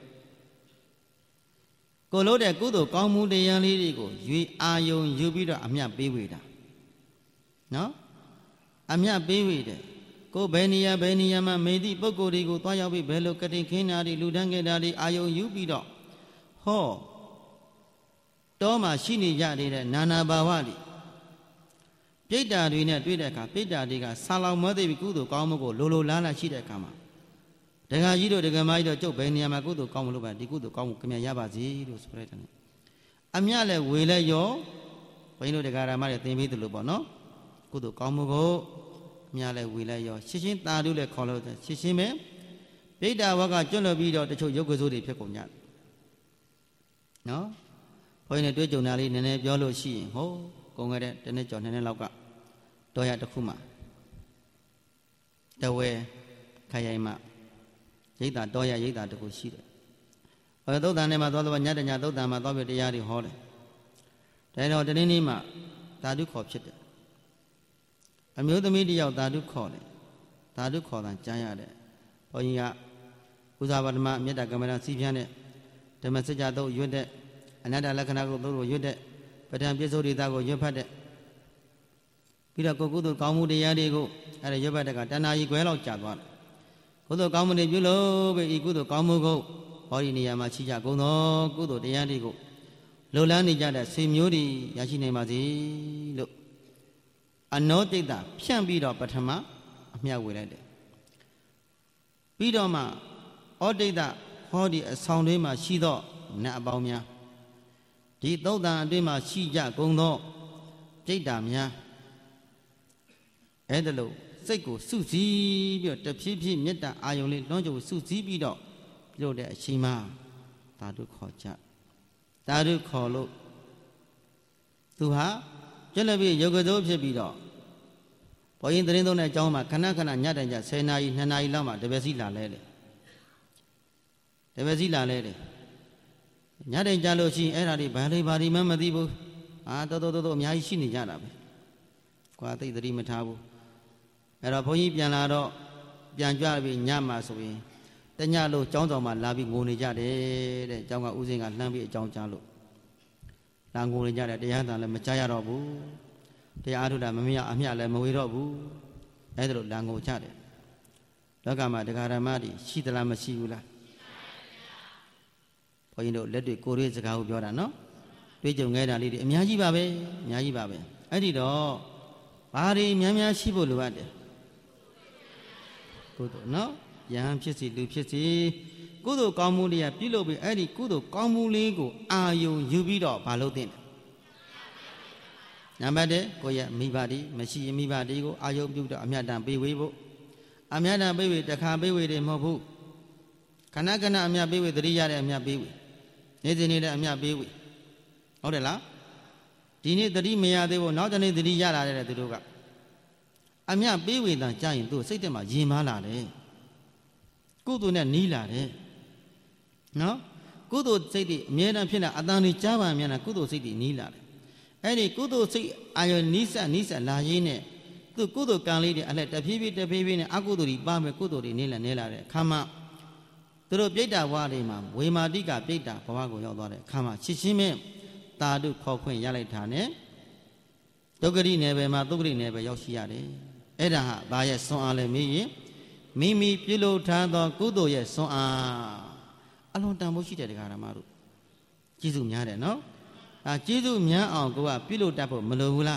ကိုလို့တဲ့ကုသိုလ်ကောင်းမှုတရားလေးတွေကိုရွေအာယုံယူပြီးတော့အမြတ်ပေးဝေတာနော်အမြတ်ပေးဝေတယ်ကိုဘယ်နေရာမှာမေသည့်ပုဂ္ဂိုလ်တွေကိုတွားရောက်ပြီးဘယ်လိုကတိခင်းတာတွေလူတန်းခဲ့တာတွေအာယုံယူပြီးတော့ဟောတောမှာရှိနေကြတဲ့နာနာဘာဝတွေပြိတ္တာတွေနဲ့တွေ့တဲ့အခါပြိတ္တာတွေကဆာလောင်မွဲသိပြီးကုသိုလ်ကောင်းမှုကိုလိုလားရှိတဲ့အခါမှာဒကာကြီးတို့ဒကာမကြီးတို့ကျုပ်ဘယ်နေရာမှာကုသိုလ်ကောင်းမှုလုပ်ပါဒီကုသိုလ်ကောင်းမှုခင်ဗျာရပါစေလို့ဆိုလိုက်တယ်အမြလည်းဝေလဲရောဘုန်းကြီးတို့ဒကာရမတွေသင်ပေးတယ်လို့ပေါ့နော်ကုသိုလ်ကောင်းမှုကိုအမြလည်းဝေလဲရောရှင်းတာတို့လည်းခေါ်လို့ရှင်းပဲပြိတ္တာဝကကျွတ်လို့ပြီးတော့တချို့ရုပ်ကစိုးတွေဖြစ်ကုန်ကြတယ်နော်ဘုန်းကြီးတွေတွေ့ကြုံတာလေးနည်းနည်းပြောလို့ရှိရင်ဟိုကုန်ခဲ့တဲ့တစ်နှစ်ကျော်နှစ်နှစ်လောက်ကတော်ရတစ်ခုမှတဝဲခရိုင်မှာရိတ်တာတော်ရရိတ်တာတခုရှိတယ်။သုတ်တန်ထဲမှာသွားတော့ညတညသုတ်တန်မှာသွားပြီးတရားတွေဟောတယ်။ဒါတော့တနေ့နေ့မှဓာတုခေါ်ဖြစ်တယ်။အမျိုးသမီးတယောက်ဓာတုခေါ်တယ်။ဓာတုခေါ်တာကြားရတယ်။ဘုန်းကြီးကဥဇာပဓမ္မမေတ္တာကမ္မဋ္ဌာန်းစီးပြန်းတဲ့ဓမ္မစကြာတုတ်ရွတ်တဲ့အနတ္တလက္ခဏာကိုတို့ရွတ်တဲ့ပဋ္ဌာန်းပြစ္ဆုတ်ဒေသကိုရွတ်ဖတ်တဲ့ပြီးတော့ကိုကုသိုလ်ကောင်းမှုတရားတွေကိုအဲ့ဒါရွတ်ဖတ်တဲ့ကတဏှာကြီးခွဲလောက်ကြာသွားတယ်ကုသိုလ်ကောင်းမှုတွေပြုလို့ပဲဤကုသိုလ်ကောင်းမှုကိုဟောဒီနေရာမှာရှိကြကုန်သောကုသိုလ်တရားတွေကိုလုံလန်းနေကြတဲ့ဆွေမျိုးတွေရရှိနိုင်ပါစေလို့အနောတိတ်တာဖြန့်ပြီးတော့ပထမအမြတ်ဝေလိုက်တယ်ပြီးတော့မှဩတိတ်တာဟောဒီအဆောင်တွေမှာရှိသောနတ်အပေါင်းများဒီသုတ်တန်အတွင်းမှာရှိကြကုန်သောပြိတ္တာများအဲ့ဒါလို့စိတ်ကိုစုစည်းပြီးတော့တဖြည်းဖြည်းမေတ္တာအာယုံလေးလွှမ်းကြုံစုစည်းပြီးတော့ပြုတ်တဲ့အချိန်မှာဓာတုခေါ်ကြဓာတုခေါ်လို့သူဟာကျက်လက်ပြီးယောဂသို့ဖြစ်ပြီးတော့ဘုရင်သတင်းသုံးတဲ့အကြောင်းမှာခဏခဏညတိုင်ကြ10နာရီ2နာရီလောက်မှတပည့်စီလာလဲတယ်တပည့်စီလာလဲတယ်ညတိုင်ကြလို့ရှိရင်အဲ့ဒါတွေဘာတွေမှမသိဘူးတော်အများကြီးရှိနေကြတာပဲကွာသိသတိမထားဘူးအဲ့တော့ဘုန်းကြီးပြန်လာတော့ပြန်ကြွပြီးညမှာဆိုရင်တညလို့ကျောင်းဆောင်မှာလာပြီးငိုနေကြတယ်တဲ့ကျောင်းကဦးစင်းကလှမ်းပြီးအကြောင်းကြားလို့လာငိုနေကြတယ်တရားသာလည်းမကြားရတော့ဘူးတရားအားထုတ်တာမမြအမြလည်းမဝေတော့ဘူးအဲ့ဒါလို့လာငိုကြတယ်လောကမှာတရားဓမ္မတွေရှိသလားမရှိဘူးလားဘုန်းကြီးတို့လက်တွေကိုရေးစကားကိုပြောတာနော်တွေ့ကြုံခဲ့တာလေးတွေအများကြီးပါပဲအဲ့ဒီတော့ဘာတွေများရှိဖို့လိုအပ်တယ်ကုသိုလ်နော်ယဟန်ဖြစ်စီလူဖြစ်စီကုသိုလ်ကောင်းမှုလေးကပြုလုပ်ပြီးအဲ့ဒီကုသိုလ်ကောင်းမှုလေးကိုအာယုံယူပြီးတော့မလုပ်သင့်တယ်နံပါတ်1ကိုယ့်ရဲ့မိဘတွေမရှိရင်မိဘတွေကိုအာယုံပြုတော့အမြတ်တမ်းပေးဝေဖို့အမြတ်တမ်းပေးဝေတခါပေးဝေတယ်မဟုတ်ဘူးခဏခဏအမြတ်ပေးဝေသတိရတဲ့အမြတ်ပေးဝေနေစဉ်နေတဲ့အမြတ်ပေးဝေဟုတ်တယ်လားဒီနေ့သတိမရသေးဘူးနောက်တနေ့သတိရလာတဲ့သူတို့ကအမြတ်ပေးဝေတန်ကြားရင်သူစိတ်ထဲမှာရင်မားလာတယ်ကုသိုလ်နဲ့နီးလာတယ်နော်ကုသိုလ်စိတ်တွေအမြဲတမ်းဖြစ်လာအတန်တွေကြားပါမြန်လာကုသိုလ်စိတ်တွေနီးလာတယ်အဲ့ဒီကုသိုလ်စိတ်အာရုံနီးစပ်လာရင်းနဲ့သူကုသိုလ်ကံလေးတွေအလှတဖြည်းဖြည်းနဲ့အကုသိုလ်တွေပါမယ်ကုသိုလ်တွေနီးလာတဲ့အခါမှာသူတို့ပြိတ္တာဘဝတွေမှာဝေမာတိကပြိတ္တာဘဝကိုရောက်သွားတဲ့အခါမှာချစ်ချင်းမဲ့တာတုခေါ်ခွင့်ရလိုက်တာနဲ့ဒုက္ခရိနယ်ပယ်မှာသုက္ခရိနယ်ပယ်ရောက်ရှိရတယ်အဲ့ဒါဟာဘာရဲ့စွမ်းအားလဲမေးရင်မိမိပြုလုပ်ထားသောကုသိုလ်ရဲ့စွမ်းအားအလွန်တန်ဖိုးရှိတဲ့တရားဓမ္မတို့ကျေးဇူးများတယ်နော်ကျေးဇူးများအောင်ကိုကပြုလုပ်တတ်ဖို့မလိုဘူးလား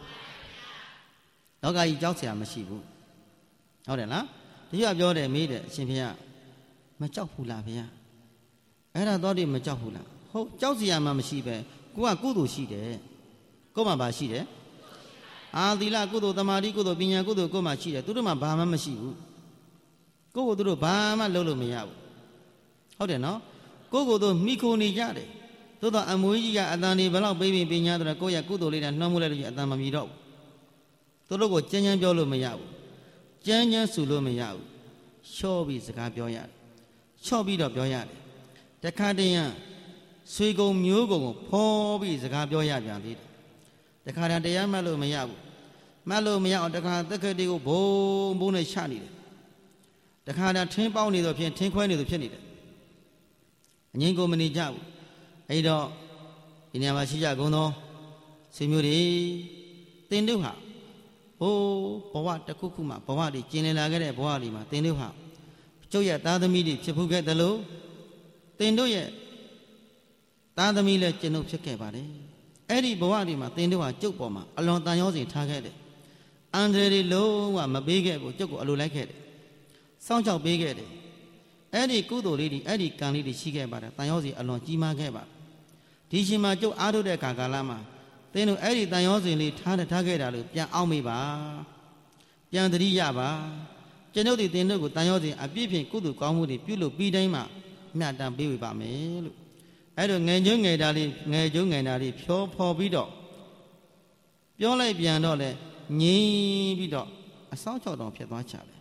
လောကကြီးကြောက်เสียမရှိဘူးဟုတ်တယ်လားဒီကပြောတယ်မေးတယ်အရှင်ဘုရားမကြောက်ဘူးလားဘုရားအဲ့ဒါတော့ဒီမကြောက်ဘူးလားဟုတ်ကြောက်เสียမှမရှိပဲကိုကကုသိုလ်ရှိတယ်ကို့မှာဘာရှိတယ်အာသီလကုသိုလ်သမာဓိကုသိုလ်ပညာကုသိုလ်ကို့မှာရှိတယ်သူတို့မှာဘာမှမရှိဘူးကိုယ့်ကိုသူတို့ဘာမှလုပ်လို့မရဘူးဟုတ်တယ်နော်ကိုယ့်ကိုသူမိခိုနေကြတယ်သို့တော့အမွေးကြီးကအတန်ဒီဘလောက်ပေးပြီးပညာတော့ကိုယ့်ရဲ့ကုသိုလ်လေးနဲ့နှောမှုလိုက်လို့အတန်မမြည်တော့ဘူးသူတို့ကိုကြမ်းကြမ်းပြောလို့မရဘူးကြမ်းကြမ်းဆူလို့မရဘူးလျှော့ပြီးစကားပြောရတယ်လျှော့ပြီးတော့ပြောရတယ်တခါတည်းရဆွေကုံမျိုးကုံကိုဖော်ပြီးစကားပြောရပြန်သေးတယ်တခါတည်းတရားမှတ်လို့မရဘူးမှတ်လို့မရအောင်တခါသက္ကတိကိုဘုံနဲ့ချနေတယ်တခါတည်းထင်းပေါက်နေတော့ဖြင့်ထင်းခွဲနေတော့ဖြစ်နေတယ်အငြိမ်ကိုမနေကြဘူးအဲ့တော့ဒီနေရာမှာရှိကြကုန်သောဆွေမျိုးတွေတင်တို့ဟာဘဝတစ်ခုခုမှာဘဝတွေကျင်လည်လာခဲ့တဲ့ဘဝတွေမှာတင်တို့ဟာကျုပ်ရဲ့သားသမီးတွေဖြစ်ဖို့ခဲ့တယ်လို့တင်တို့ရဲ့သားသမီးလည်းကျွန်ုပ်ဖြစ်ခဲ့ပါတယ်အဲ့ဒီဘဝတွေမှာတင်တို့ဟာကျုပ်ပေါ်မှာအလွန်တန်ရောစင်ထားခဲ့တယ်အန္တရာယ်တွေလုံးဝမပေးခဲ့ဘူးကျုပ်ကိုအလိုလိုက်ခဲ့တယ်စောင့်ကြောက်ပေးခဲ့တယ်အဲ့ဒီကုသိုလ်လေးတွေအဲ့ဒီကံလေးတွေရှိခဲ့ပါတယ်တန်ရောစင်အလွန်ကြီးမားခဲ့ပါဒီရှင်မှာကျုပ်အားထုတ်တဲ့ကာလမှာသင်တို့အဲ့ဒီတန်ရောစင်လေးထားခဲ့တာလို့ပြန်အောက်မေးပါပြန်သတိရပါကျွန်ုပ်ဒီသင်တို့ကိုတန်ရောစင်အပြည့်ဖြင့်ကုသိုလ်ကောင်းမှုတွေပြုလုပ်ပြီးတိုင်းမှာမြတ်တမ်းပေးဝေပါမယ်လို့အဲ့တော့ငယ်ကျုံငယ်တာလေးဖြောဖော်ပြီးတော့ပြောလိုက်ပြန်တော့လေငြင်းပြီးတော့အဆောက်ချောက်တောင်ဖြစ်သွားချတယ်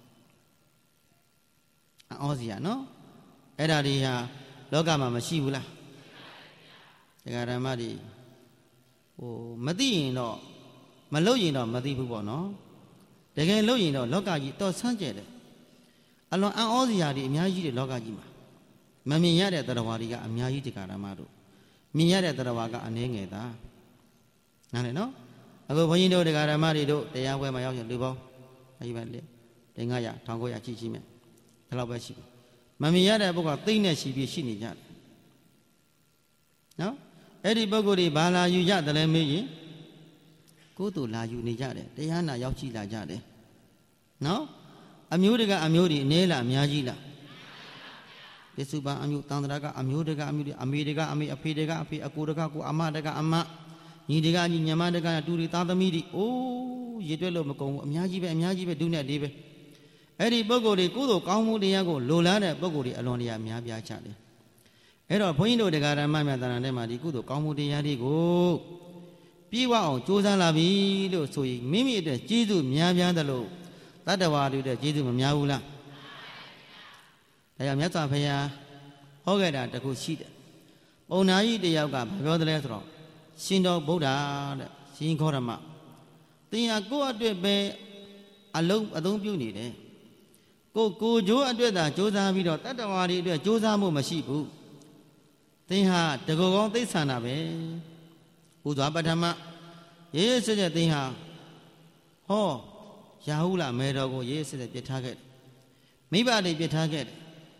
အော်စီရနော်အဲ့ဒါတွေဟာလောကမှာမရှိဘူးလားတရားဓမ္မတွေမသိရင်တော့မလုပ်ရင်တော့မသိဘူးပေါ့နော်တကယ်လုပ်ရင်တော့လောကကြီးတော့ဆန်းကျဲတယ်အလွန်အံ့ဩစရာတွေအများကြီးတယ်လောကကြီးမှာမမြင်ရတဲ့တရားဝါတွေကအများကြီးတရားဓမ္မတို့မြင်ရတဲ့တရားဝါကအနည်းငယ်သာနားလည်နော်အခုဘုန်းကြီးတို့တရားဓမ္မတွေတို့တရားပွဲမှာရောက်ရင်လူပေါင်းအဲဒီပဲလေ900 1900ရှိမယ်ဒီလောက်ပဲရှိပြီမမြင်ရတဲ့ဘုရားသိမ့်နဲ့ရှိပြီးရှိနေကြတယ်နော်အဲ့ဒီပုဂ္ဂိုလ်တွေဘာလာယူကြတယ်လဲမေးရင်ကိုယ်တို့လာယူနေကြတယ်တရားနာရောက်ကြည့်လာကြတယ်နော်အမျိုးတကအမျိုးတွေအနည်းလားအများကြီးလားပစ္စုပန်အမျိုးတန်ត្រာကအမျိုးတကအမျိုးတွေအမေတကအမေအဖေတကအဖေအကိုတကကိုအမတကအမညီတကညီညမတကတူတွေသားသမီးတွေအိုးရေတွက်လို့မကုန်ဘူးအများကြီးပဲဒုနဲ့လေးပဲအဲ့ဒီပုဂ္ဂိုလ်တွေကိုယ်တို့ကောင်းမှုတရားကိုလိုလားတဲ့ပုဂ္ဂိုလ်တွေအလွန်တရာများပြားကြတယ်အဲ့တော့ဘုန်းကြီးတို့တရားဓမ္မများတဏ္ဍာထဲမှာဒီကုသိုလ်ကောင်းမှုတရားတွေကိုပြည့်ဝအောင်ကြိုးစားလာပြီလို့ဆိုရင်မိမိအတွက်ကျေးဇူးများပြားတယ်လို့တတ္တဝါတွေအတွက်ကျေးဇူးမများဘူးလားဒါကြောင့်မြတ်စွာဘုရားဟောခဲ့တာတခုရှိတယ်ပုံနာကြီးတယောက်ကဘာပြောတယ်လဲဆိုတော့ရှင်တော်ဗုဒ္ဓတဲ့ရှင်ခောရမတင်ဟာကိုယ့်အတွက်ပဲအသုံးပြုနေတယ်ကိုကျိုးအတွက်သာကြိုးစားပြီးတော့တတ္တဝါတွေအတွက်ကြိုးစားမှုမရှိဘူးသင်ဟာတကောကောင်းသိဆန္ဒပဲဥစွာပထမရေးစစ်တဲ့သင်ဟာဟောရာဟုလမဲတော်ကိုရေးစစ်တဲ့ပြစ်ထားခဲ့တယ်မိဘတွေပြစ်ထားခဲ့တယ်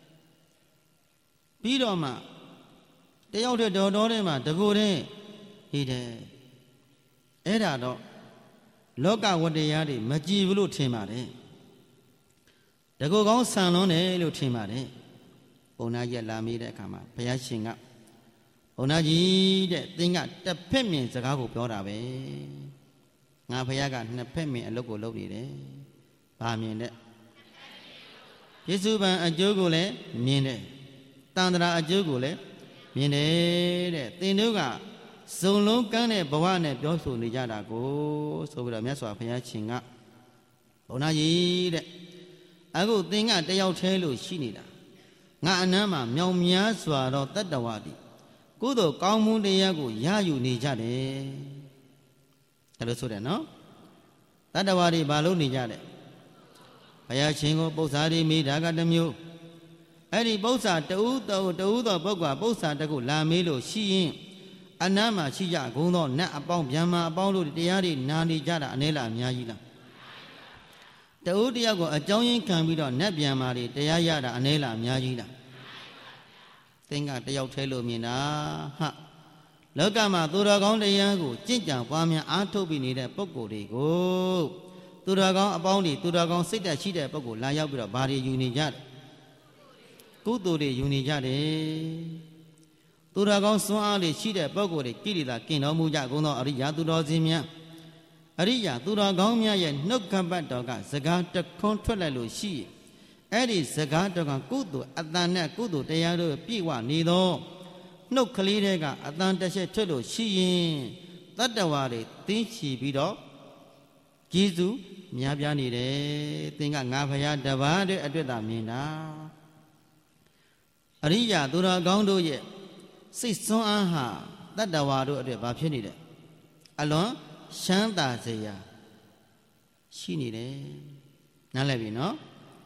ပြီးတော့မှတယောက်တည်းတော်ထဲမှာတကူတည်းဟိတယ်အဲ့ဒါတော့လောကဝတ္တရားတွေမကြည်ဘူးလို့ထင်ပါတယ်တကူကောင်းဆန်လွန်းတယ်လို့ထင်ပါတယ်ဘုံနာကြီးလာမေးတဲ့အခါမှာဘုရားရှင်ကဘုံနာကြီးတဲ့သင်ကတစ်ဖက်မြင်စကားကိုပြောတာပဲငါဘုရားကနှစ်ဖက်မြင်အလုပ်ကိုလုပ်နေတယ်ဘာမြင်တဲ့ယေစုပန်အကျိုးကိုလည်းမြင်တယ် Tandra Ajugule, Mine, Tinuga, so long can a Bawane Dosu Nijadago, so with a mess of Yachinga. Onayi, I go think at the Outelu Shinida. Nanama, Myomia, Swaro, Tatawadi. Kudo, Kamu de Yago, Yayu Nijade. Hello, no? Tatawadi Balu Nijade. Ayachingo, Bosari, Midaga the Mew. Eddie Bosa, the Uda Boga, Bosa, the good Lamelo, she Anama, Shia, Guno, Na about Yama, about the Yadi, Nani Jada, Anela, Myayina. The Udiago, a joint can be done, Nebiamari, the Yada, Anela, Myayina. Think at the Outelo Mina, ha. Logama, Duragon de Yago, Jinja, Wamia, Antobi needed Poco de go. Duragon about it, Duragon, sit that she did Poco, Laya with a body unijad. Kudo de unijade. Duragon Swali, she did Poco de Kirida, King of Mujagono, Aria, Durozimia. Aria, Duragomia, no combat dog, Zagat, the controller, she. Eddie Zagat, Kudu, Adana, Kudu, they are Piwa, Nido. No Kalidega, Adanta Tolo, she. That the worry, think she beat up. Jizu, Miabiani, think I'm Navaya, Davade, Adamina. Aria, Duragondo, ye. Say so, aha, that the water at the Bapinide. Alone, Shanta Zaya. She needed. Nalevino.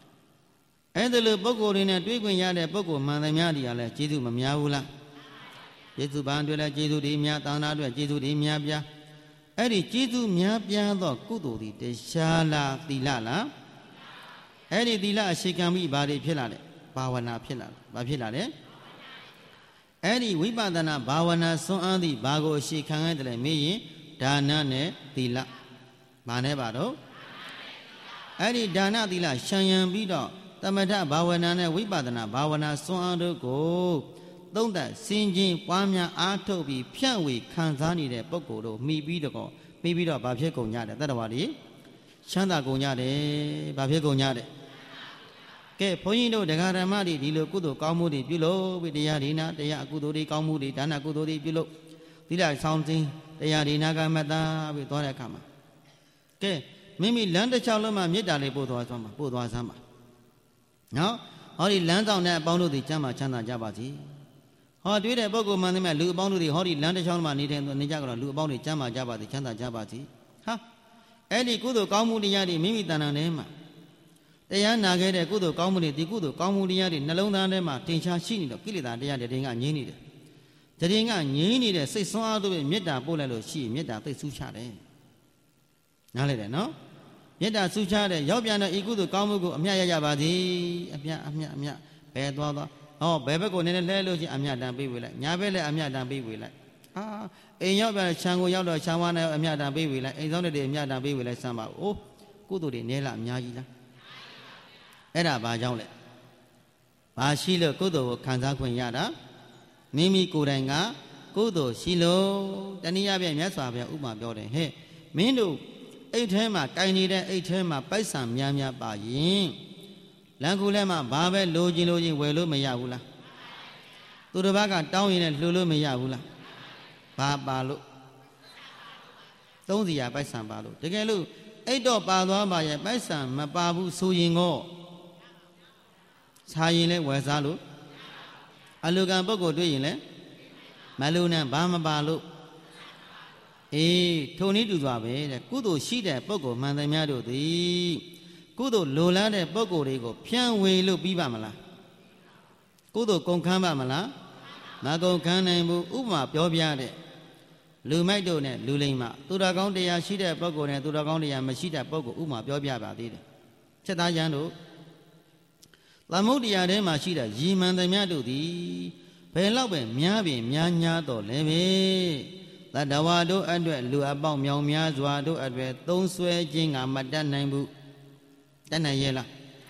And the little Bogo in a twig when you had a Bogo, Manamia, like Jidu Mamiaula. Jidu Bandula, Jidu Dimia, Tana, Jidu Dimia. Eddie Jidu Miapia, the Kudu, the Shala, the Lala. Eddie Dila, she can be body pillar, Bawana pillar, Bapilare. Eddie Wibadana, Bawana, so on the Bago, she can handle me, Dana, Dila, Manebado. Eddie Dana Dila, Shayan Bido, Tamata, Bawana, Wibadana, Bawana, so on the go. Don't that singing Wamia Atobi, Pianwi, Kanzani, the Bokodo, maybe the go, maybe the Bapico Yada, that was Shanda Gonyade, Bapico Yade. Ke Poino, the Garamadi, Dilo Kudo, Kamudi, below with the Yarina, the Yakudori, Kamudi, Dana Kudori below. Did I something, the Yarina Gamada with Dorakama. Ke, Mimi land the Chaloma, Midali Budwazama. Now, all the land on that bound the Jama Chana Jabati. How do the Bogo Manima, Lu Bound the Hori Land Chalma, Nijaga, Lu Bound the Jama Jabati, Chanda Jabati? Ha! Eddie Kudo Kamudi Yadi, Mimi Dana Nema. They are not get a good community, good community, Nalona Nema, Tinsha Shini, Kilida, they are the Dinga Nini. The Dinga Nini, say so out of Meta Bolalo, she, Meta, they Suchade. Nale, no? Yeta Suchade, Yobiana, Igudu, Kamugo, Amia Yabadi, Amia, Bedwada, oh, Bebeco, Nelo, Amia Dambi will like, Yabele, Amia Dambi will like. Ah, a Yoba Chango Yado, Chawana, Amia Dambi will like, it's only the Amia Dambi will like somehow. Oh, good to the Nela, Amia. Era Bajole Bashilo Kudo, Kanzakun Yada, Mimi Kurenga, Kudo, Shilo, Dania Yaswa, Uma Building. Hey, Mindu, 8 hema, Kainida, 8 hema, Paisam, Yamia Bayin, Langulema, Babe, Loji, Welu Mayavula. To the Baga, down in Lulu Mayavula. Babalu. Don't the Paisam Balu. The Galu, 8 of Balua by Paisam, Mababu Suyingo. Sayile Wazalu Alugan Bogo doing Maluna Bama Balu Tony Duzabe, the Kudo Shida Bogo, Mandamiado, the Kudo Lola de Bogo Rego, Pianwe Lu Bibamala Kudo Concamba Mala Mago Kanambu, Uma Piobiade Lumaidone, Lulima, Turagondia Shida Bogo and Turagondia Machida Bogo, Uma Piobia did. Chetayano La Modia de Machida, Jiman the Miadu, Pelabe, Miabi, Mianya, Leve, La Dawado, Adwet, Lu about Miao Zuado, Adwet, don't swear Jing, Amadan Nambu, Danayela.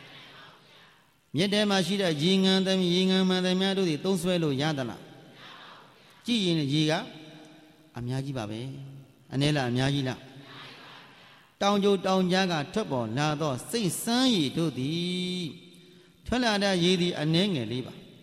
Yet Machida, Jing and them, Ying and Madamiadu, don't swear Yadala. Ji in Jiga, Amiaji Babe, Anela, Miagila. Down you down Yaga, Topo, Nado, say, San ye to thee. Tolada Yedi and Nanga Liba.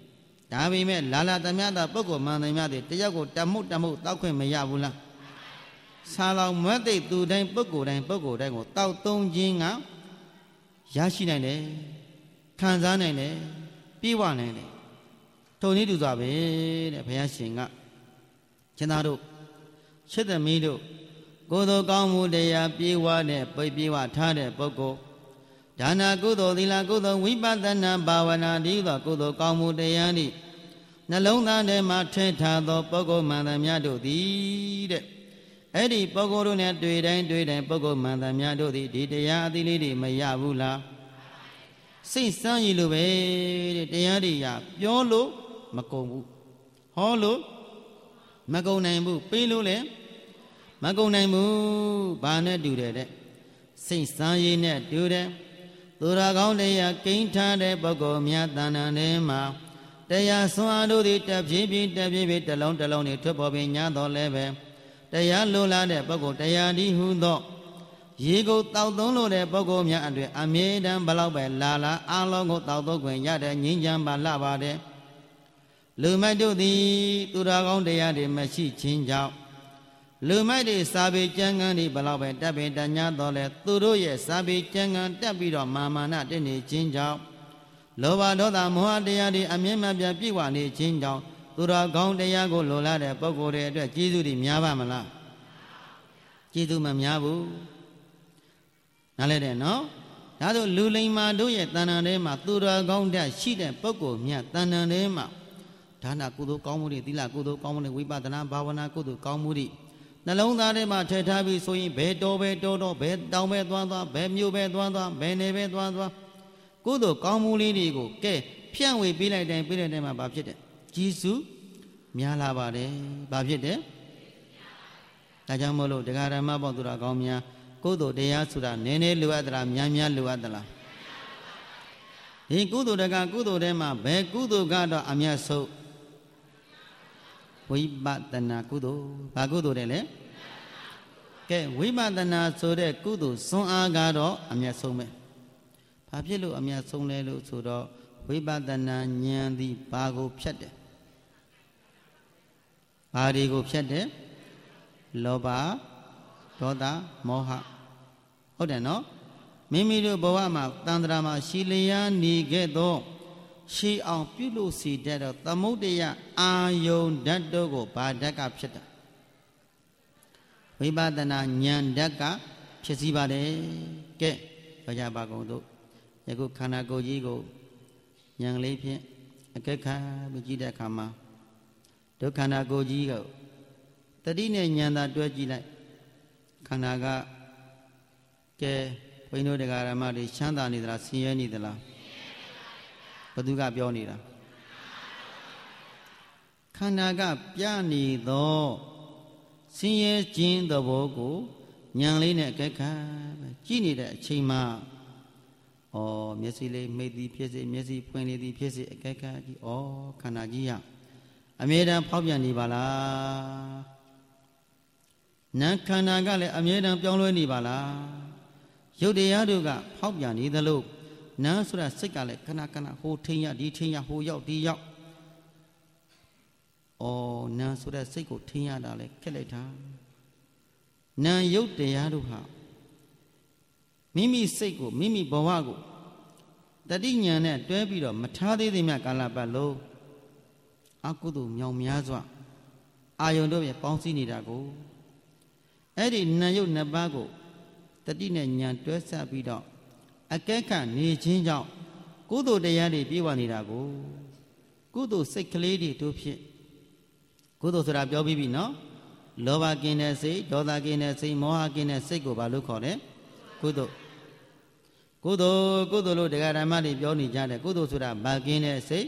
ဒါပေမဲ့လာလာသမျှသာပုဂ္ဂိုလ်မှန်သမျှတွေတယောက်ကိုတမှုတောက်ခွင့်မရဘူးလားဆာလောင်မွတ်သိသူတိုင်းပုဂ္ဂိုလ်တိုင်းကိုတောက်သုံးခြင်းကရရှိနိုင်တယ်ခံစားနိုင်တယ်ပြေဝနိုင်တယ်ထုံနည်းတူစွာပဲတဲ့ဘုရားရှင်ကရှင်သာတို့ရှစ်သမီးတို့ကိုယ်တော်ကောင်းမှုတရားပြေဝတဲ့ပြေဝထားတဲ့ပုဂ္ဂိုလ်ဒါနာကုသိုလ်သီလကုသိုလ်ဝိပဿနာဘာဝနာဒီသောကုသိုလ်ကောင်းမှုတရားဤနှလုံးသားထဲမှာထည့်ထားသောပုဂ္ဂိုလ်မှန်သမျှတို့သည်တဲ့အဲ့ဒီပုဂ္ဂိုလ်တို့နဲ့တွေ့တိုင်းပုဂ္ဂိုလ်မှန်သမျှတို့သည်ဒီတရားအသီးလေးတွေမရဘူးလားစိတ်စမ်းရည်လိုပဲတဲ့တရားတွေရပြောလို့မကုန်ဘူးဟောလို့မကုန်နိုင်ဘူးပေးလို့လည်းမကုန်နိုင်ဘူးဘာနဲ့တူတယ်တဲ့စိတ်စမ်းရည်နဲ့တူတယ်သူတော်ကောင်းတရားကိန်းထားတဲ့ပုဂ္ဂိုလ်များတဏ္ဍာထဲမှာတရားဆွမ်းအားတို့သည်တဖြည်းဖြည်းတလုံးတွေထွက်ပေါ်ပြီးညာတော်လည်းပဲတရားလိုလားတဲ့ပုဂ္ဂိုလ်တရားဒီဟုသောရေကိုတောက်သုံးလို့တဲ့ပုဂ္ဂိုလ်များအတွက်အမြဲတမ်းဘလောက်ပဲလာအလုံးကိုတောက်သုံးခွင့်ရတဲ့ငြိမ်းချမ်းပါလှပါတယ်လူမိုက်တို့သည်သူတော်ကောင်းတရားတွေမရှိခြင်းကြောင့်လူမိုက်တွေစာပေကျမ်းဂန်တွေဘလောက်ပဲတပ်ပင်တညာတော်လဲသူတို့ရဲ့စာပေကျမ်းဂန်တက်ပြီးတော့မာနတက်နေခြင်းကြောင့်လောဘဒေါသမောဟတရားတွေအမြဲမပြတ်ပြည့်ဝနေခြင်းကြောင့်သူတော်ကောင်းတရားကိုလိုလားတဲ့ပုဂ္ဂိုလ်တွေအတွက်ကျေးဇူးတွေများပါမလားကျေးဇူးမများဘူးနားလဲတယ်နော်ဒါဆိုလူလိမ္မာတို့ရဲ့တဏ္ဍာထဲမှာသူတော်ကောင်းတဲ့ရှိတဲ့ပုဂ္ဂိုလ်များတဏ္ဍာထဲမှာဒါနကုသိုလ်ကောင်းမှုတွေသီလကုသိုလ်ကောင်းမှုတွေဝိပဿနာဘာဝနာကုသိုလ်ကောင်းမှုတွေနှလုံးသားထဲမှာထည့်ထားပြီးဆိုရင်ဘယ်တော်ဘယ်တောဘယ်တောင်ပဲသွားဘယ်မြို့ပဲသွားဘယ်နေပဲသွားကုသိုလ်ကောင်းမှုလေးတွေကိုကဲဖြန့်ဝေပေးလိုက်တိုင်းမှာဘာဖြစ်တယ်ကျေးဇူးများလာပါတယ်ဘာဖြစ်တယ်ဒါကြောင့်မို့လို့တရားဓမ္မပေါင်းသူတော်ကောင်းများကုသိုလ်တရားဆိုတာနည်းနည်းလိုအပ်သလားများလိုအပ်သလားဒီကုသိုလ်တကကုသိုလ်ထဲမှာဘယ်ကုသိုလ်ကတော့အမြတ်ဆုံးဝိပဿနာကုသိုလ်ဘာကုသိုလ်တဲ့လဲကဲဝိပဿနာဆိုတဲ့ကုသိုလ်စွမ်းအားကတော့အမြတ်ဆုံးပဲဘာဖြစ်လို့အမြတ်ဆုံးလဲလို့ဆိုတော့ဝိပဿနာဉာဏ်သည်ဘာကိုဖြတ်တယ်ဘာတွေကိုဖြတ်တယ်လောဘဒေါသမောဟဟုတ်တယ်နော်မိမိတို့ဘဝမှာတန်ត្រာမှာရှိလျားနေခဲ့သောရှိအောင်ပြုလို့စီတဲ့တော့သမုဒ္ဒယအာယုန်ဓာတ်တို့ကိုဘာဓာတ်ကဖြစ်တာဝိပဿနာဉာဏ်ဓာတ်ကဖြစ်စီပါတယ်ကဲဘာကြပါကုန်တို့ယခုခန္ဓာကိုယ်ကြီးကိုဉာဏ်လေးဖြင့်အကဲခါပြီးကြည့်တဲ့အခါမှာဒုက္ခန္ဓာကိုယ်ကြီးကိုတတိနဲ့ဉာဏ်သာတွဲကြည့်လိုက်ခန္ဓာကကဲဘုန်းကြီးတို့တရားဓမ္မတွေချမ်းသာနေသလားဆင်းရဲနေသလားဘသူကပြောနေတာခန္ဓာကပြနေသောဆင်းရဲခြင်းသဘောကိုဉာဏ်လေးနဲ့အကဲခါကြည့်နေတဲ့အချိန်မှာဩမျက်စိလေးမိတ်သည်ဖြစ်စေမျက်စိဖွင့်လေသည်ဖြစ်စေအကဲခါကြည့်ဩခန္ဓာကြီးရအမြဲတမ်းဖောက်ပြန်နေပါလားနာခန္ဓာကလည်းအမြဲတမ်းပြောင်းလဲနေပါလားရုပ်တရားတို့ကဖောက်ပြန်နေသလိုနာဆိုတဲ့စိတ်ကလည်းခဏဟိုထိန်ရဒီထိန်ရဟိုရောက်ဒီရောက်နာဆိုတဲ့စိတ်ကိုထိန်ရတာလေခက်လိုက်တာနာရုပ်တရားတို့ဟာမိမိစိတ်ကိုမိမိဘဝကိုတတိညာနဲ့တွဲပြီးတော့မထားသေးသေးမြကာလပတ်လုံးအကုသိုလ်မြောင်များစွာအာယုန်တို့ရဲ့ပေါင်းစည်းနေတာကိုအဲ့ဒီနာယုတ်နှစ်ပါးကိုတတိနဲ့ညာတွဲဆက်ပြီးတော့အကဲခတ်နေခြင်းကြောင့်ကုသိုလ်တရားတွေပြေဝနေတာကိုကုသိုလ်စိတ်ကလေးတွေတို့ဖြင့်ကုသိုလ်ဆိုတာပြောပြီးပြီနော်လောဘကင်းတဲ့စိတ်ဒေါသကင်းတဲ့စိတ်မောဟကင်းတဲ့စိတ်ကိုဘာလို့ခေါ်လဲကုသိုလ်လို့တရားဓမ္မတွေပြောနေကြတယ်ကုသိုလ်ဆိုတာဘာကင်းတဲ့စိတ်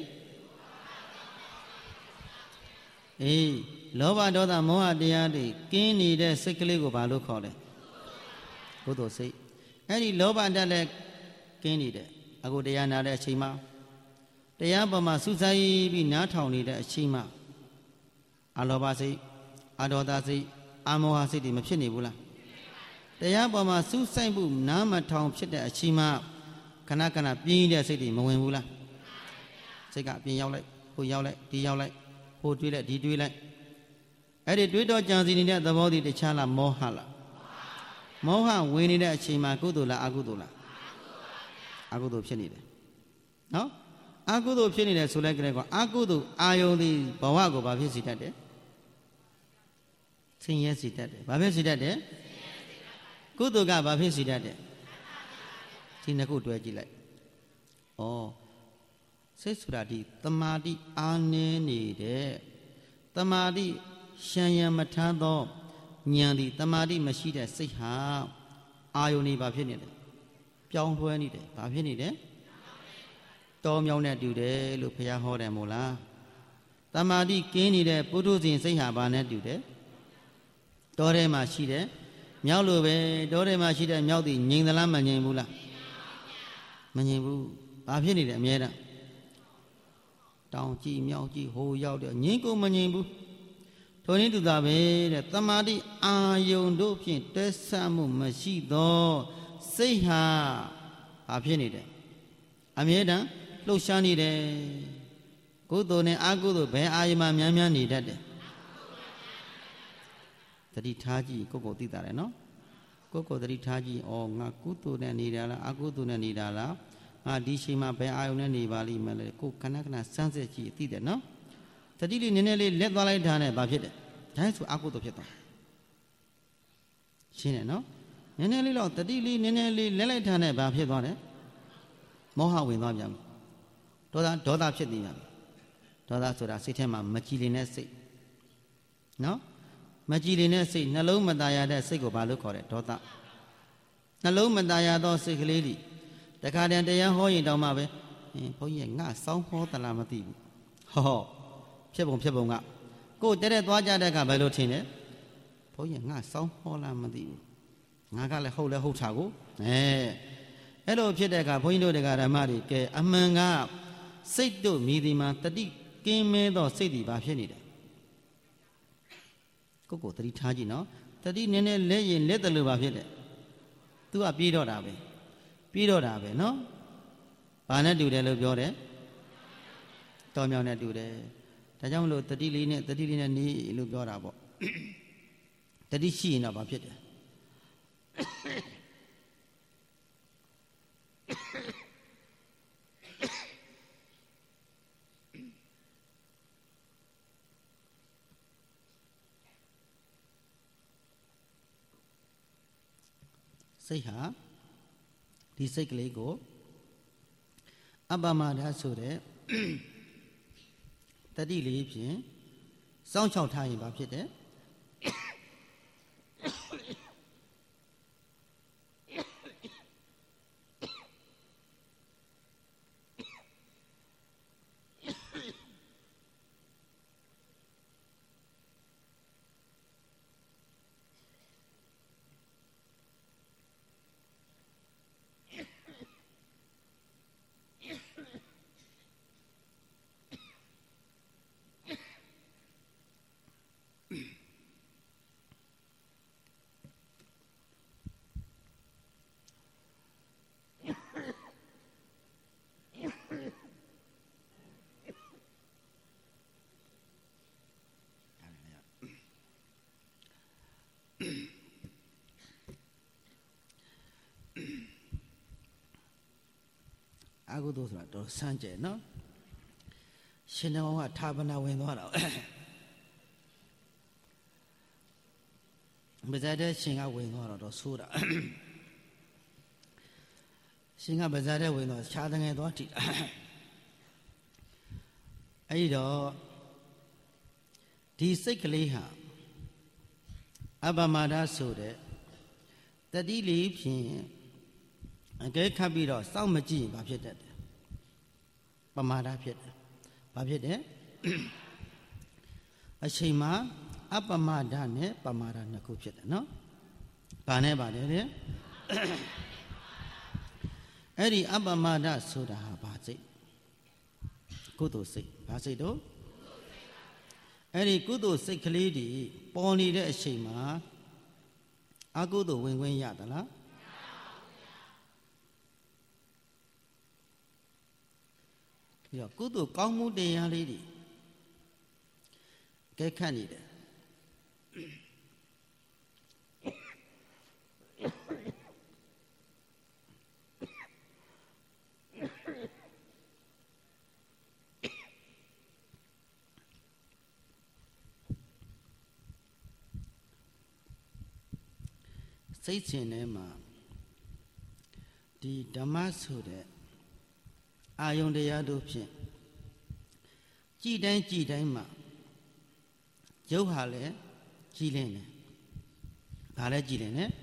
လောဘဒေါသမောဟတရားတွေကင်းနေတဲ့စိတ်ကလေးကိုဘာလို့ခေါ်လဲကုသိုလ်စိတ်အဲ့ဒီလောဘဓာတ်လည်းကင်းနေတယ်အခုတရားနာတဲ့အချိန်မှာတရားပေါ်မှာစူးစိုက်ပြီးနားထောင်နေတဲ့အချိန်မှာအလောဘစိတ်အဒေါသစိတ်အမောဟစိတ်တွေမဖြစ်နေဘူးလားတရားပေါ်မှာစူးစိုက်မှုနားမထောင်ဖြစ်တဲ့အချိန်မှာခဏပြင်းတဲ့စိတ်တွေမဝင်ဘူးလားစိတ်ကအပြင်ရောက်လိုက်ဟိုရောက်လိုက်ဒီရောက်လိုက်ဟိုတွေးလိုက်ဒီတွေးလိုက်အဲ့ဒီတွေးတော့ကြံစီနေတဲ့သဘောတည်းတခြားလားမောဟလားမောဟဝင်နေတဲ့အချိန်မှာကုသိုလ်လားအကုသိုလ်လားအကုသိုလ်ဖြစ်နေတယ်နော်အကုသိုလ်ဖြစ်နေတယ်ဆိုလိုက်ကြတဲ့ကအကုသိုလ်အာယုန်ဒီဘဝကိုဘာဖြစ်စေတတ်တယ်ဆင်းရဲစေတတ်တယ်ဘာဖြစ်စေတတ်တယ်ကုသိုလ်ကဘာဖြစ်စေတတ်တယ်ဒီနှစ်ခုတွဲကြည့်လိုက်ဩစိတ်ဆိုတာဒီတမာတိအားနည်းနေတဲ့တမာတိရှံရံမထမ်းသောဉာဏ်ဒီတမာတိမရှိတဲ့စိတ်ဟာအာယုန်နေဘာဖြစ်နေတယ်ပြောင်းလဲနေတယ်ဘာဖြစ်နေတယ်တောမြောင်းနဲ့တူတယ်လို့ဘုရားဟောတယ်မို့လားတမာတိကင်းနေတဲ့ပုထုဇဉ်စိတ်ဟာဘာနဲ့တူတယ်တောထဲမှာရှိတယ်မြောက်လိုပဲတောထဲမှာရှိတဲ့မြောက်သည်ငြိမ်သလားမငြိမ်ဘူးလားမငြိမ်ဘူးဘာဖြစ်နေတယ်အမြဲတမ်းတောင်ကြည့်မြောက်ကြည့်ဟိုရောက်တယ်ငြိမ်ကိုမငြိမ်ဘူးထိုနည်းတူတာပဲတဲ့တမာတိအာယုန်တို့ဖြင့်တဲဆမှုမရှိသောစိတ်ဟာဘာဖြစ်နေတယ်အမြဲတမ်းလှုပ်ရှားနေတယ်ကုသိုလ်နဲ့အကုသိုလ်ဘယ်အာယုံမှများများနေတတ်တယ်တတိထားကြည့်ကိုကိုသိတာတယ်နော်ကိုတတိထားကြည့်ဩငါကုသိုလ်နဲ့နေတာလားအကုသိုလ်နဲ့နေတာလားငါဒီချိန်မှာဘယ်အာယုံနဲ့နေပါလိမ့်မယ်လေကိုခဏခဏစမ်းစစ်ကြည့်သိတယ်နော်တတိလေးနည်းနည်းလေးလက်သွားလိုက်တာနဲ့ဘာဖြစ်တယ်ဒါဆိုအကုသိုလ်ဖြစ်သွားရှင်းတယ်နော်နည်းနည်းလေးတော့တတိလေးနည်းနည်းလေးလက်လိုက်တာနဲ့ဘာဖြစ်သွားတယ်မောဟဝင်သွားပြန်ပြီဒေါသဖြစ်နေပြန်ပြီဒေါသဆိုတာစိတ်ထဲမှာမကြည်လင်တဲ့စိတ်နော်မကြည်လင်တဲ့စိတ်နှလုံးမသားရတဲ့စိတ်ကိုဘာလို့ခေါ်လဲဒေါသနှလုံးမသားရသောစိတ်ကလေးကြီးတခါတည်းတရားဟောရင်တောင်မှပဲဘုန်းကြီးကငါစောင်းဟောသလားမသိဘူးဟောဖြစ်ပုံကကိုယ်တဲ့သွားကြတဲ့ကဘယ်လိုထင်လဲဘုန်းကြီးငါစောင်းဟောလားမသိဘူးငါကလည်းဟုတ်တာကိုအဲ့လိုဖြစ်တဲ့အခါဘုန်းကြီးတို့တရားဓမ္မတွေကဲအမှန်ကစိတ်တို့မြည်ဒီမှာတတိကင်းမဲသောစိတ်ဒီဘာဖြစ်နေတယ်ကိုတတိထားကြည့်နော်တတိနည်းနည်းလက်ရင်လက်တယ်လို့ဘာဖြစ်တယ်သူကပြေးတော့တာပဲနော်ဘာနဲ့တူတယ်လို့ပြောတယ်တော်မြောင်နဲ့တူတယ်ဒါကြောင့်မလို့တတိလေးနဲ့နေလို့ပြောတာပေါ့တတိရှိရင်တော့ဘာဖြစ်တယ်စိတ်ဟာဒီစိတ်ကလေးကိုအပ္ပမဒဆိုတဲ့တတိလေးဖြင့်စောင့်ရှောက်ထားရင်ဘာဖြစ်တယ်အကုသိုလ်ဆိုတာတော့စမ်းကြဲနော်ရှင်တော်ကဌာပနာဝင်သွားတာမဇ္ဈိတဲ့ရှင်ကဝင်သွားတော့ဆိုးတာရှင်ကမဇ္ဈိတဲ့ဝင်သွားခြားတငယ်သွားထိအဲ့ဒီတော့ဒီစိတ်ကလေးဟာအပ္ပမဒဆိုတဲ့တတိလေးဖြင့်အကဲခတ်ပြီးတော့စောင့်မကြည့်ရင်ဘာဖြစ်တတ်တယ်ပမာဒဖြစ်တယ်ဘာဖြစ်တယ်အချိန်မှာအပ္ပမဒနဲ့ပမာဒနှစ်ခုဖြစ်တယ်နော်ဘာနဲ့ပါလဲတဲ့အဲ့ဒီအပ္ပမဒဆိုတာဟာဘာစိတ်ကုသိုလ်စိတ်ဘာစိတ်တော့အဲ့ဒီကုသိုလ်စိတ်ကလေးတွေပေါ်နေတဲ့အချိန်မှာအကုသိုလ်ဝင်ခွင့်ရသလားပြီးတော့ကုသိုလ်ကောင်းမှုတရားလေးတွေကဲခတ်နေတယ်စိတ်ရှင်ထဲမှာဒီဓမ္မဆိုတဲ့အာယုန်တရားတို့ဖြင့်ကြည်တိုင်းမှာရုပ်ဟာလည်းကြည်လင်းတယ်။ဒါလည်းကြည်လင်းတယ်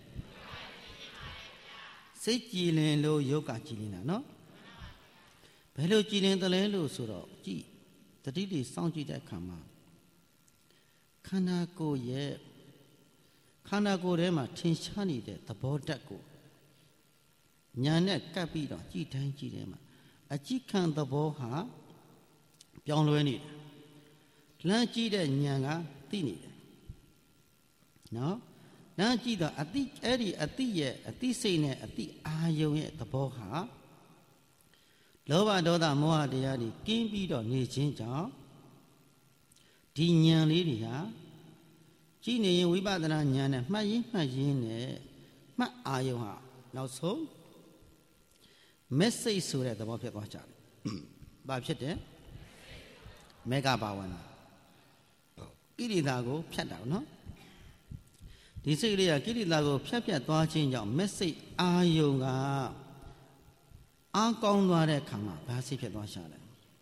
။စိတ်ကြည်လင်းလို့ရုပ်ကကြည်လင်းတာနော်။ဘယ်လိုကြည်လင်းသလဲလို့ဆိုတော့ကြည်တတိတိစောင့်ကြည့်တဲ့အခါမှာခန္ဓာကိုယ်ရဲ့ခန္ဓာကိုယ်ထဲမှာထင်ရှားနေတဲ့သဘောဓာတ်ကိုညာနဲ့ကပ်ပြီးတော့ကြည်တိုင်းမှာအကြည့်ခံသဘောဟာပြောင်းလဲနေတယ်လမ်းကြည့်တဲ့ညာကသိနေတယ်နော်လမ်းကြည့်တော့အတိအဲ့ဒီအတိရဲ့အတိစိတ်နဲ့အတိအာယုံရဲ့သဘောဟာလောဘဒေါသမောဟတရားတွေကင်းပြီးတော့နေခြင်းကြောင့်ဒီညာလေးတွေဟာကြည့်နေရင်ဝိပဿနာဉာဏ်နဲ့မှတ်ရင်းနဲ့မှတ်အာယုံဟာနောက်ဆုံးမက်ဆေ့ဆိုတဲ့သဘောဖြစ်သွားကြတယ်။ဘာဖြစ်တယ်။မေဃဘာဝနာကိရိတာကိုဖြတ်တာနော်။ဒီစိတ်လေးကကိရိတာကိုဖြတ်သွားခြင်းကြောင့်မက်ဆေ့အာယုံကအားကောင်းသွားတဲ့အခါမှာဘာစိတ်ဖြစ်သွားရှာလဲ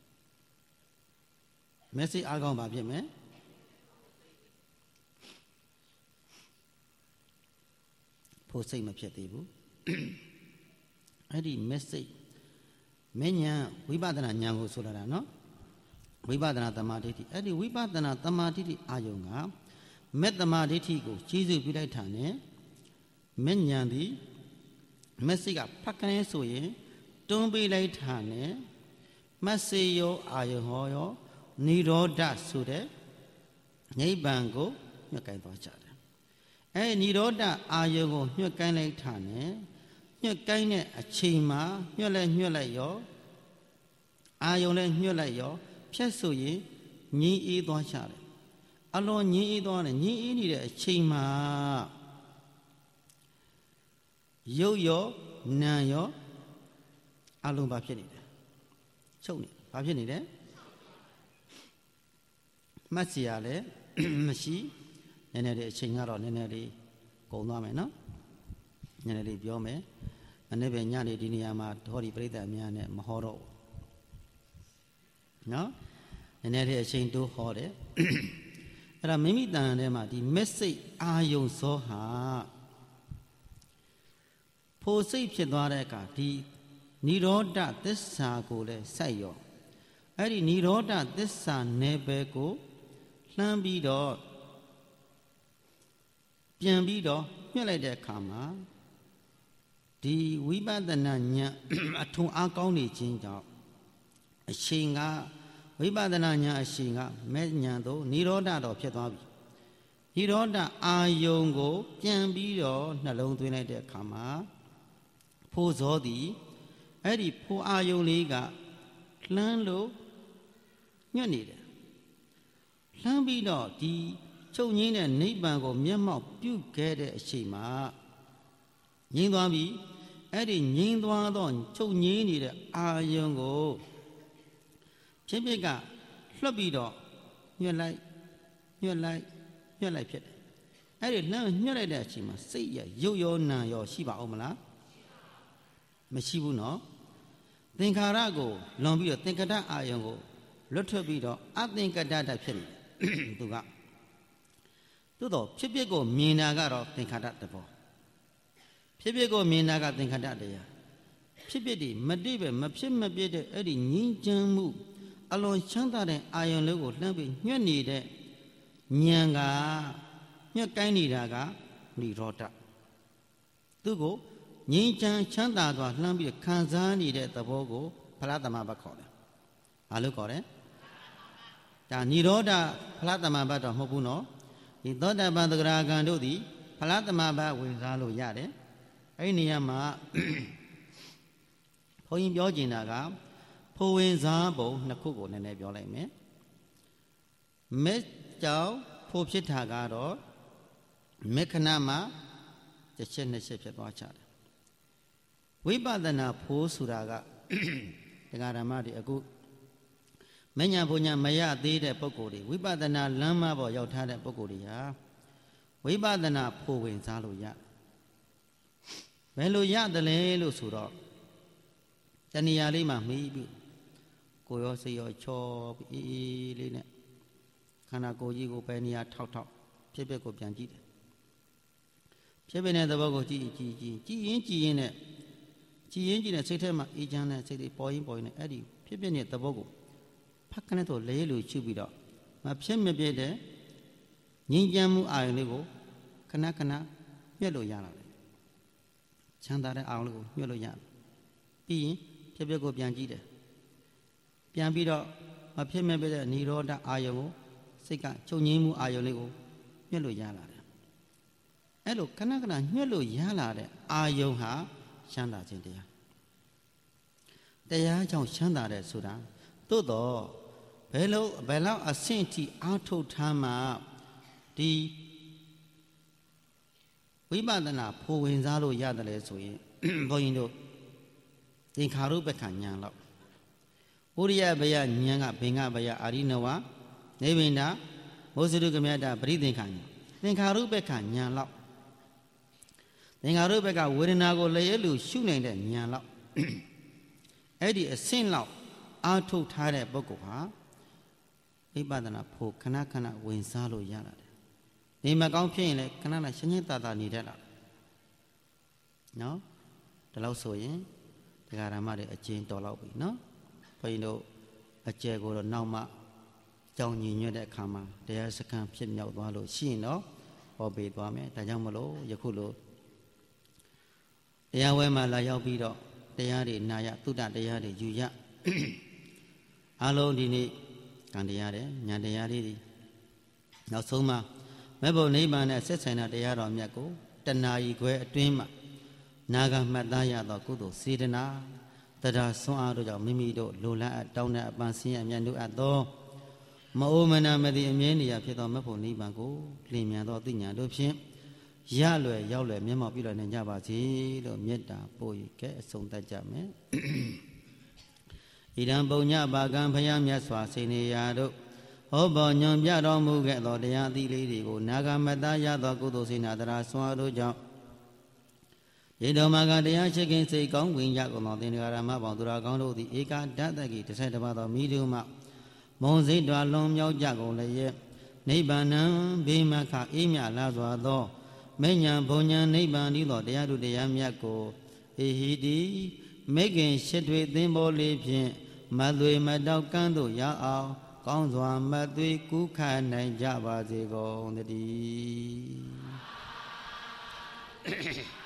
။မက်ဆေ့အားကောင်းပါဖြစ်မယ်။ဖို့စိတ်မဖြစ်သေးဘူးအဲ့ဒီ message မဉ္ဇဉ်ဝိပဿနာဉာဏ်ကိုဆိုလာတာနော်ဝိပဿနာသမာဓိဋ္ဌိအဲ့ဒီဝိပဿနာသမာဓိဋ္ဌိအာယုံကမေတ္တမာဓိဋ္ဌိကိုကြီးစုပြုလိုက်တာနဲ့မဉ္ဇဉ်သည် message ကဖတ်ကလေးဆိုရင်တွန်းပေးလိုက်တာနဲ့မတ်စေယောအာယုံဟောရောនិရောဓဆိုတဲ့နိဗ္ဗာန်ကိုညွှန်ကိုင်းသွားကြတယ်အဲនិရောဓအာယုံကိုညွှတ်ကိုင်းလိုက်တာနဲ့ညွှတ်ကိုင်းတဲ့အချိန်မှာညွှတ်လိုက်ရောအာယုံလည်းညွှတ်လိုက်ရောဖြတ်ဆိုရင်ငြင်းအေးသွားချတယ်အလွန်ငြင်းအေးသွားတယ်ငြင်းအေးနေတဲ့အချိန်မှာရုပ်ရောနာမ်ရောအလုံးဘာဖြစ်နေတယ်ချုပ်နေဘာဖြစ်နေတယ်မှတ်စီရလဲမရှိနည်းနည်းလေးအချိန်ကတော့နည်းနည်းလေးကုန်သွားမယ်နော်နည်းနည်းလေးပြောမယ်မနေ့ပဲညနေဒီနေရာမှာဓေါ်ဒီပြိဿအများနဲ့မဟောတော့နော်နည်းနည်းလေးအချိန်တိုးဟောတယ်အဲ့ဒါမိမိတန်ထဲမှာဒီ message အာယုံစောဟာဖို့စိတ်ဖြစ်သွားတဲ့အခါဒီនិရောဓသစ္စာကိုလည်းစိုက်ရောအဲ့ဒီនិရောဓသစ္စာနယ်ပယ်ကိုလှမ်းပြီးတော့ပြန်ပြီးတော့ညှက်လိုက်တဲ့အခါမှာဒီဝိပဿနာဉာဏ်အထုံအားကောင်းနေခြင်းကြောင့်အချိန်ကဝိပဿနာဉာဏ်အချိန်ကမဲ့ဉာဏ်သို့និရောဓတော့ဖြစ်သွားပြီនិရောဓအာယုံကိုပြန်ပြီးတော့နှလုံးသွင်းလိုက်တဲ့အခါမှာဖို့ဇောသည်အဲ့ဒီဖို့အာယုံလေးကလှမ်းလို့ညှက်နေတယ်လှမ်းပြီးတော့ဒီချုပ်ငင်းတဲ့နိဗ္ဗာန်ကိုမျက်မှောက်ပြုခဲ့တဲ့အချိန်မှာငြိမ်းသွားပြီအဲ့ဒီငြိမ်းသွားတော့ချုပ်ငင်းနေတဲ့အာယုံကိုဖြစ်ကလွှတ်ပြီးတော့ညှက်လိုက်ဖြစ်တယ်အဲ့ဒီလှမ်းညှက်လိုက်တဲ့အချိန်မှာစိတ်ရရုပ်ရောနာရောရှိပါအောင်မလားမရှိဘူးနော်သင်္ခါရကိုလွန်ပြီးတော့သင်္ကတအာယုံကိုလွတ်ထွက်ပြီးတော့အသင်္ကတဖြစ်နေတယ်သူကသို့တော့ဖြစ်ကိုမြင်တာကတော့သင်္ခါရတဘောဖြစ်ကိုမြင်တာကသင်္ခါရတရားဖြစ်တွေမတိပဲမဖြစ်မပြည့်တဲ့အဲ့ဒီငြင်းချမ်းမှုအလွန်ချမ်းသာတဲ့အာယုံလေးကိုလှမ်းပြီးညှက်နေတဲ့ဉာဏ်ကညှက်ကိုင်းနေတာကនិရောဓသူကိုငြင်းချမ်းချမ်းသာစွာလှမ်းပြီးခံစားနေတဲ့သဘောကိုဖလားသမဘတ်ခေါ်တယ်ဘာလို့ခေါ်တယ်ဒါនិရောဓဖလားသမဘတ်တော့မဟုတ်ဘူးနော်ဒီသောတာပန်သဂရာဂံတို့သည်ဖလားသမဘတ်ဝင်စားလို့ရတယ်အဲ့ဒီနေရာမှာဘုန်းကြီးပြောကျင်တာကဖိုဝင်စားပုံနှစ်ခုကိုနည်းနည်းပြောလိုက်မယ်မဲ့ကြောင့်ဖိုဖြစ်တာကတော့မေခဏမှာတစ်ချက်နှစ်ချက်ဖြစ်သွားချတယ်ဝိပဿနာဖိုးဆိုတာကတရားဓမ္မတွေအခုမညာဘုံညာမရသေးတဲ့ပုဂ္ဂိုလ်တွေဝိပဿနာလမ်းမပေါ်ရောက်ထားတဲ့ပုဂ္ဂိုလ်တွေဟာဝိပဿနာဖိုဝင်စားလို့ရဘယ်လိုရတယ်လဲလို့ဆိုတော့တဏှာလေးမှမီးပြီးကိုရောစိတ်ရောချောပြီးအေးအေးလေးနဲ့ခန္ဓာကိုယ်ကြီးကိုပဲနေရာထောက်ဖြစ်ဖြစ်ကိုပြန်ကြည့်တယ်ဖြစ်ဖြစ်တဲ့သဘောကိုကြည့်ရင်နဲ့စိတ်ထဲမှာအေးချမ်းတဲ့စိတ်တွေပေါ်ရင်နဲ့အဲ့ဒီဖြစ်ဖြစ်တဲ့သဘောကိုဖက်ကနေတော့လဲလို့ရှုပြီးတော့မဖြစ်မပြည့်တဲ့ငြိမ်းချမ်းမှုအာရုံလေးကိုခဏညှက်လို့ရတာလေချမ်းသာတဲ့အာရုံလေးကိုညှက်လို့ရတယ်ပြီးရင်ဖြစ်ဖြစ်ကိုပြန်ကြည့်တယ်ပြန်ပြီးတော့မဖြစ်မပြည့်တဲ့និရောဓအာရုံကိုစိတ်ကချုပ်ငြိမ်းမှုအာရုံလေးကိုညှက်လို့ရလာတယ်အဲ့လိုခဏညှက်လို့ရလာတဲ့အာယုံဟာချမ်းသာခြင်းတရားကြောင့်ချမ်းသာတယ်ဆိုတာသို့တော့ဘယ်လောက်အဆင့်ထိအားထုတ်ထားမှဒီဝိပဿနာဖိုဝင်စားလို့ရတယ်လေဆိုရင်ဘုန်းကြီးတို့သင်္ခါရုပ္ပခဉာဏ်လောက်ဥရိယဘယဉာဏ်ကဘင်္ဂဘယအာရိနဝနေဗိန္ဒမောဇိတုကမြတ္တပရိသင်္ခာဉာဏ်သင်္ခါရုပ္ပခဉာဏ်လောက်သင်္ခါရုပ္ပကဝေဒနာကိုလျက်လူရှုနိုင်တဲ့ဉာဏ်လောက်အဲ့ဒီအဆင့်လောက်အားထုတ်ထားတဲ့ပုဂ္ဂိုလ်ဟာဝိပဿနာဖို့ခဏဝင်စားလို့ရတာတယ်နေမကောင်းဖြစ်ရင်လည်းခဏရှင်းရှင်းသာသာနေတတ်တာနော်ဒါလို့ဆိုရင်တရားဓမ္မတွေအကျဉ်းတော်လောက်ပြီနော်ဘုန်းကြီးတို့အကျယ်ကိုတော့နောက်မှကြောင်းညီညွတ်တဲ့အခါမှာတရားစခန်းဖြစ်မြောက်သွားလို့ရှိရင်တော့ဟောပေးသွားမယ်ဒါကြောင့်မလို့ယခုလိုတရားဝဲမှာလာရောက်ပြီးတော့တရားတွေနာရသုတတရားတွေယူရအားလုံးဒီနေ့ကံတရားတယ်ဉာဏ်တရားလေးတွေနောက်ဆုံးမှာမဲ့ဘုံနိဗ္ဗာန်နဲ့ဆက်ဆိုင်တဲ့တရားတော်မြတ်ကိုတဏှာကြီးခွဲအတွင်းမှာနာဂမှတ်သားရသောကုသိုလ်စေတနာတရားဆွမ်းအားတို့ကြောင့်မိမိတို့လိုလားအတောင်းတဲ့အပန်းဆင်းရဲမြတ်တို့အပ်သောမအိုမနာမသိအမြဲနေရဖြစ်သောမဲ့ဘုံနိဗ္ဗာန်ကိုလင်းမြန်သောသိဉာဏ်တို့ဖြင့်ရလွယ်ရောက်လွယ်မျက်မှောက်ပြုလွယ်နိုင်ကြပါစေလို့မေတ္တာပို့ရကဲအဆုံးသတ်ကြမယ်ဣဒံပုံညပါကံဖယားမြတ်စွာစေနေရာတို့ဟောပေါ်ညွန်ပြတော်မူခဲ့သောတရားသီးလေးတွေကိုနာဂမတ္တရသောကုသိုလ်စေနာတရားဆွမ်းတို့ကြောင့်ယေတော်မှာကတရားရှိခင်စိတ်ကောင်းဝင်ကြကုန်သောသင်္ဃာရမပေါင်းသူတော်ကောင်းတို့သည်ဧကဓာတကိတစ်ပါးသောမိတို့မှမုံစိတ်တော်လွန်မြောက်ကြကုန်လျက်နိဗ္ဗာန်ဘေးမခအေးမြလာစွာသောမဉ္ဇဉ်ဘုံဉဏ်နိဗ္ဗာန်ဤသောတရားတို့တရားမြတ်ကိုအေဟိတိမိခင်ရှစ်ထွေသင်္ဘောလေးဖြင့်မသွေမတောက်ကန်းသို့ရအောင်ကောင်းစွာမသွေကူးခနိုင်ကြပါစေကုန်တည်း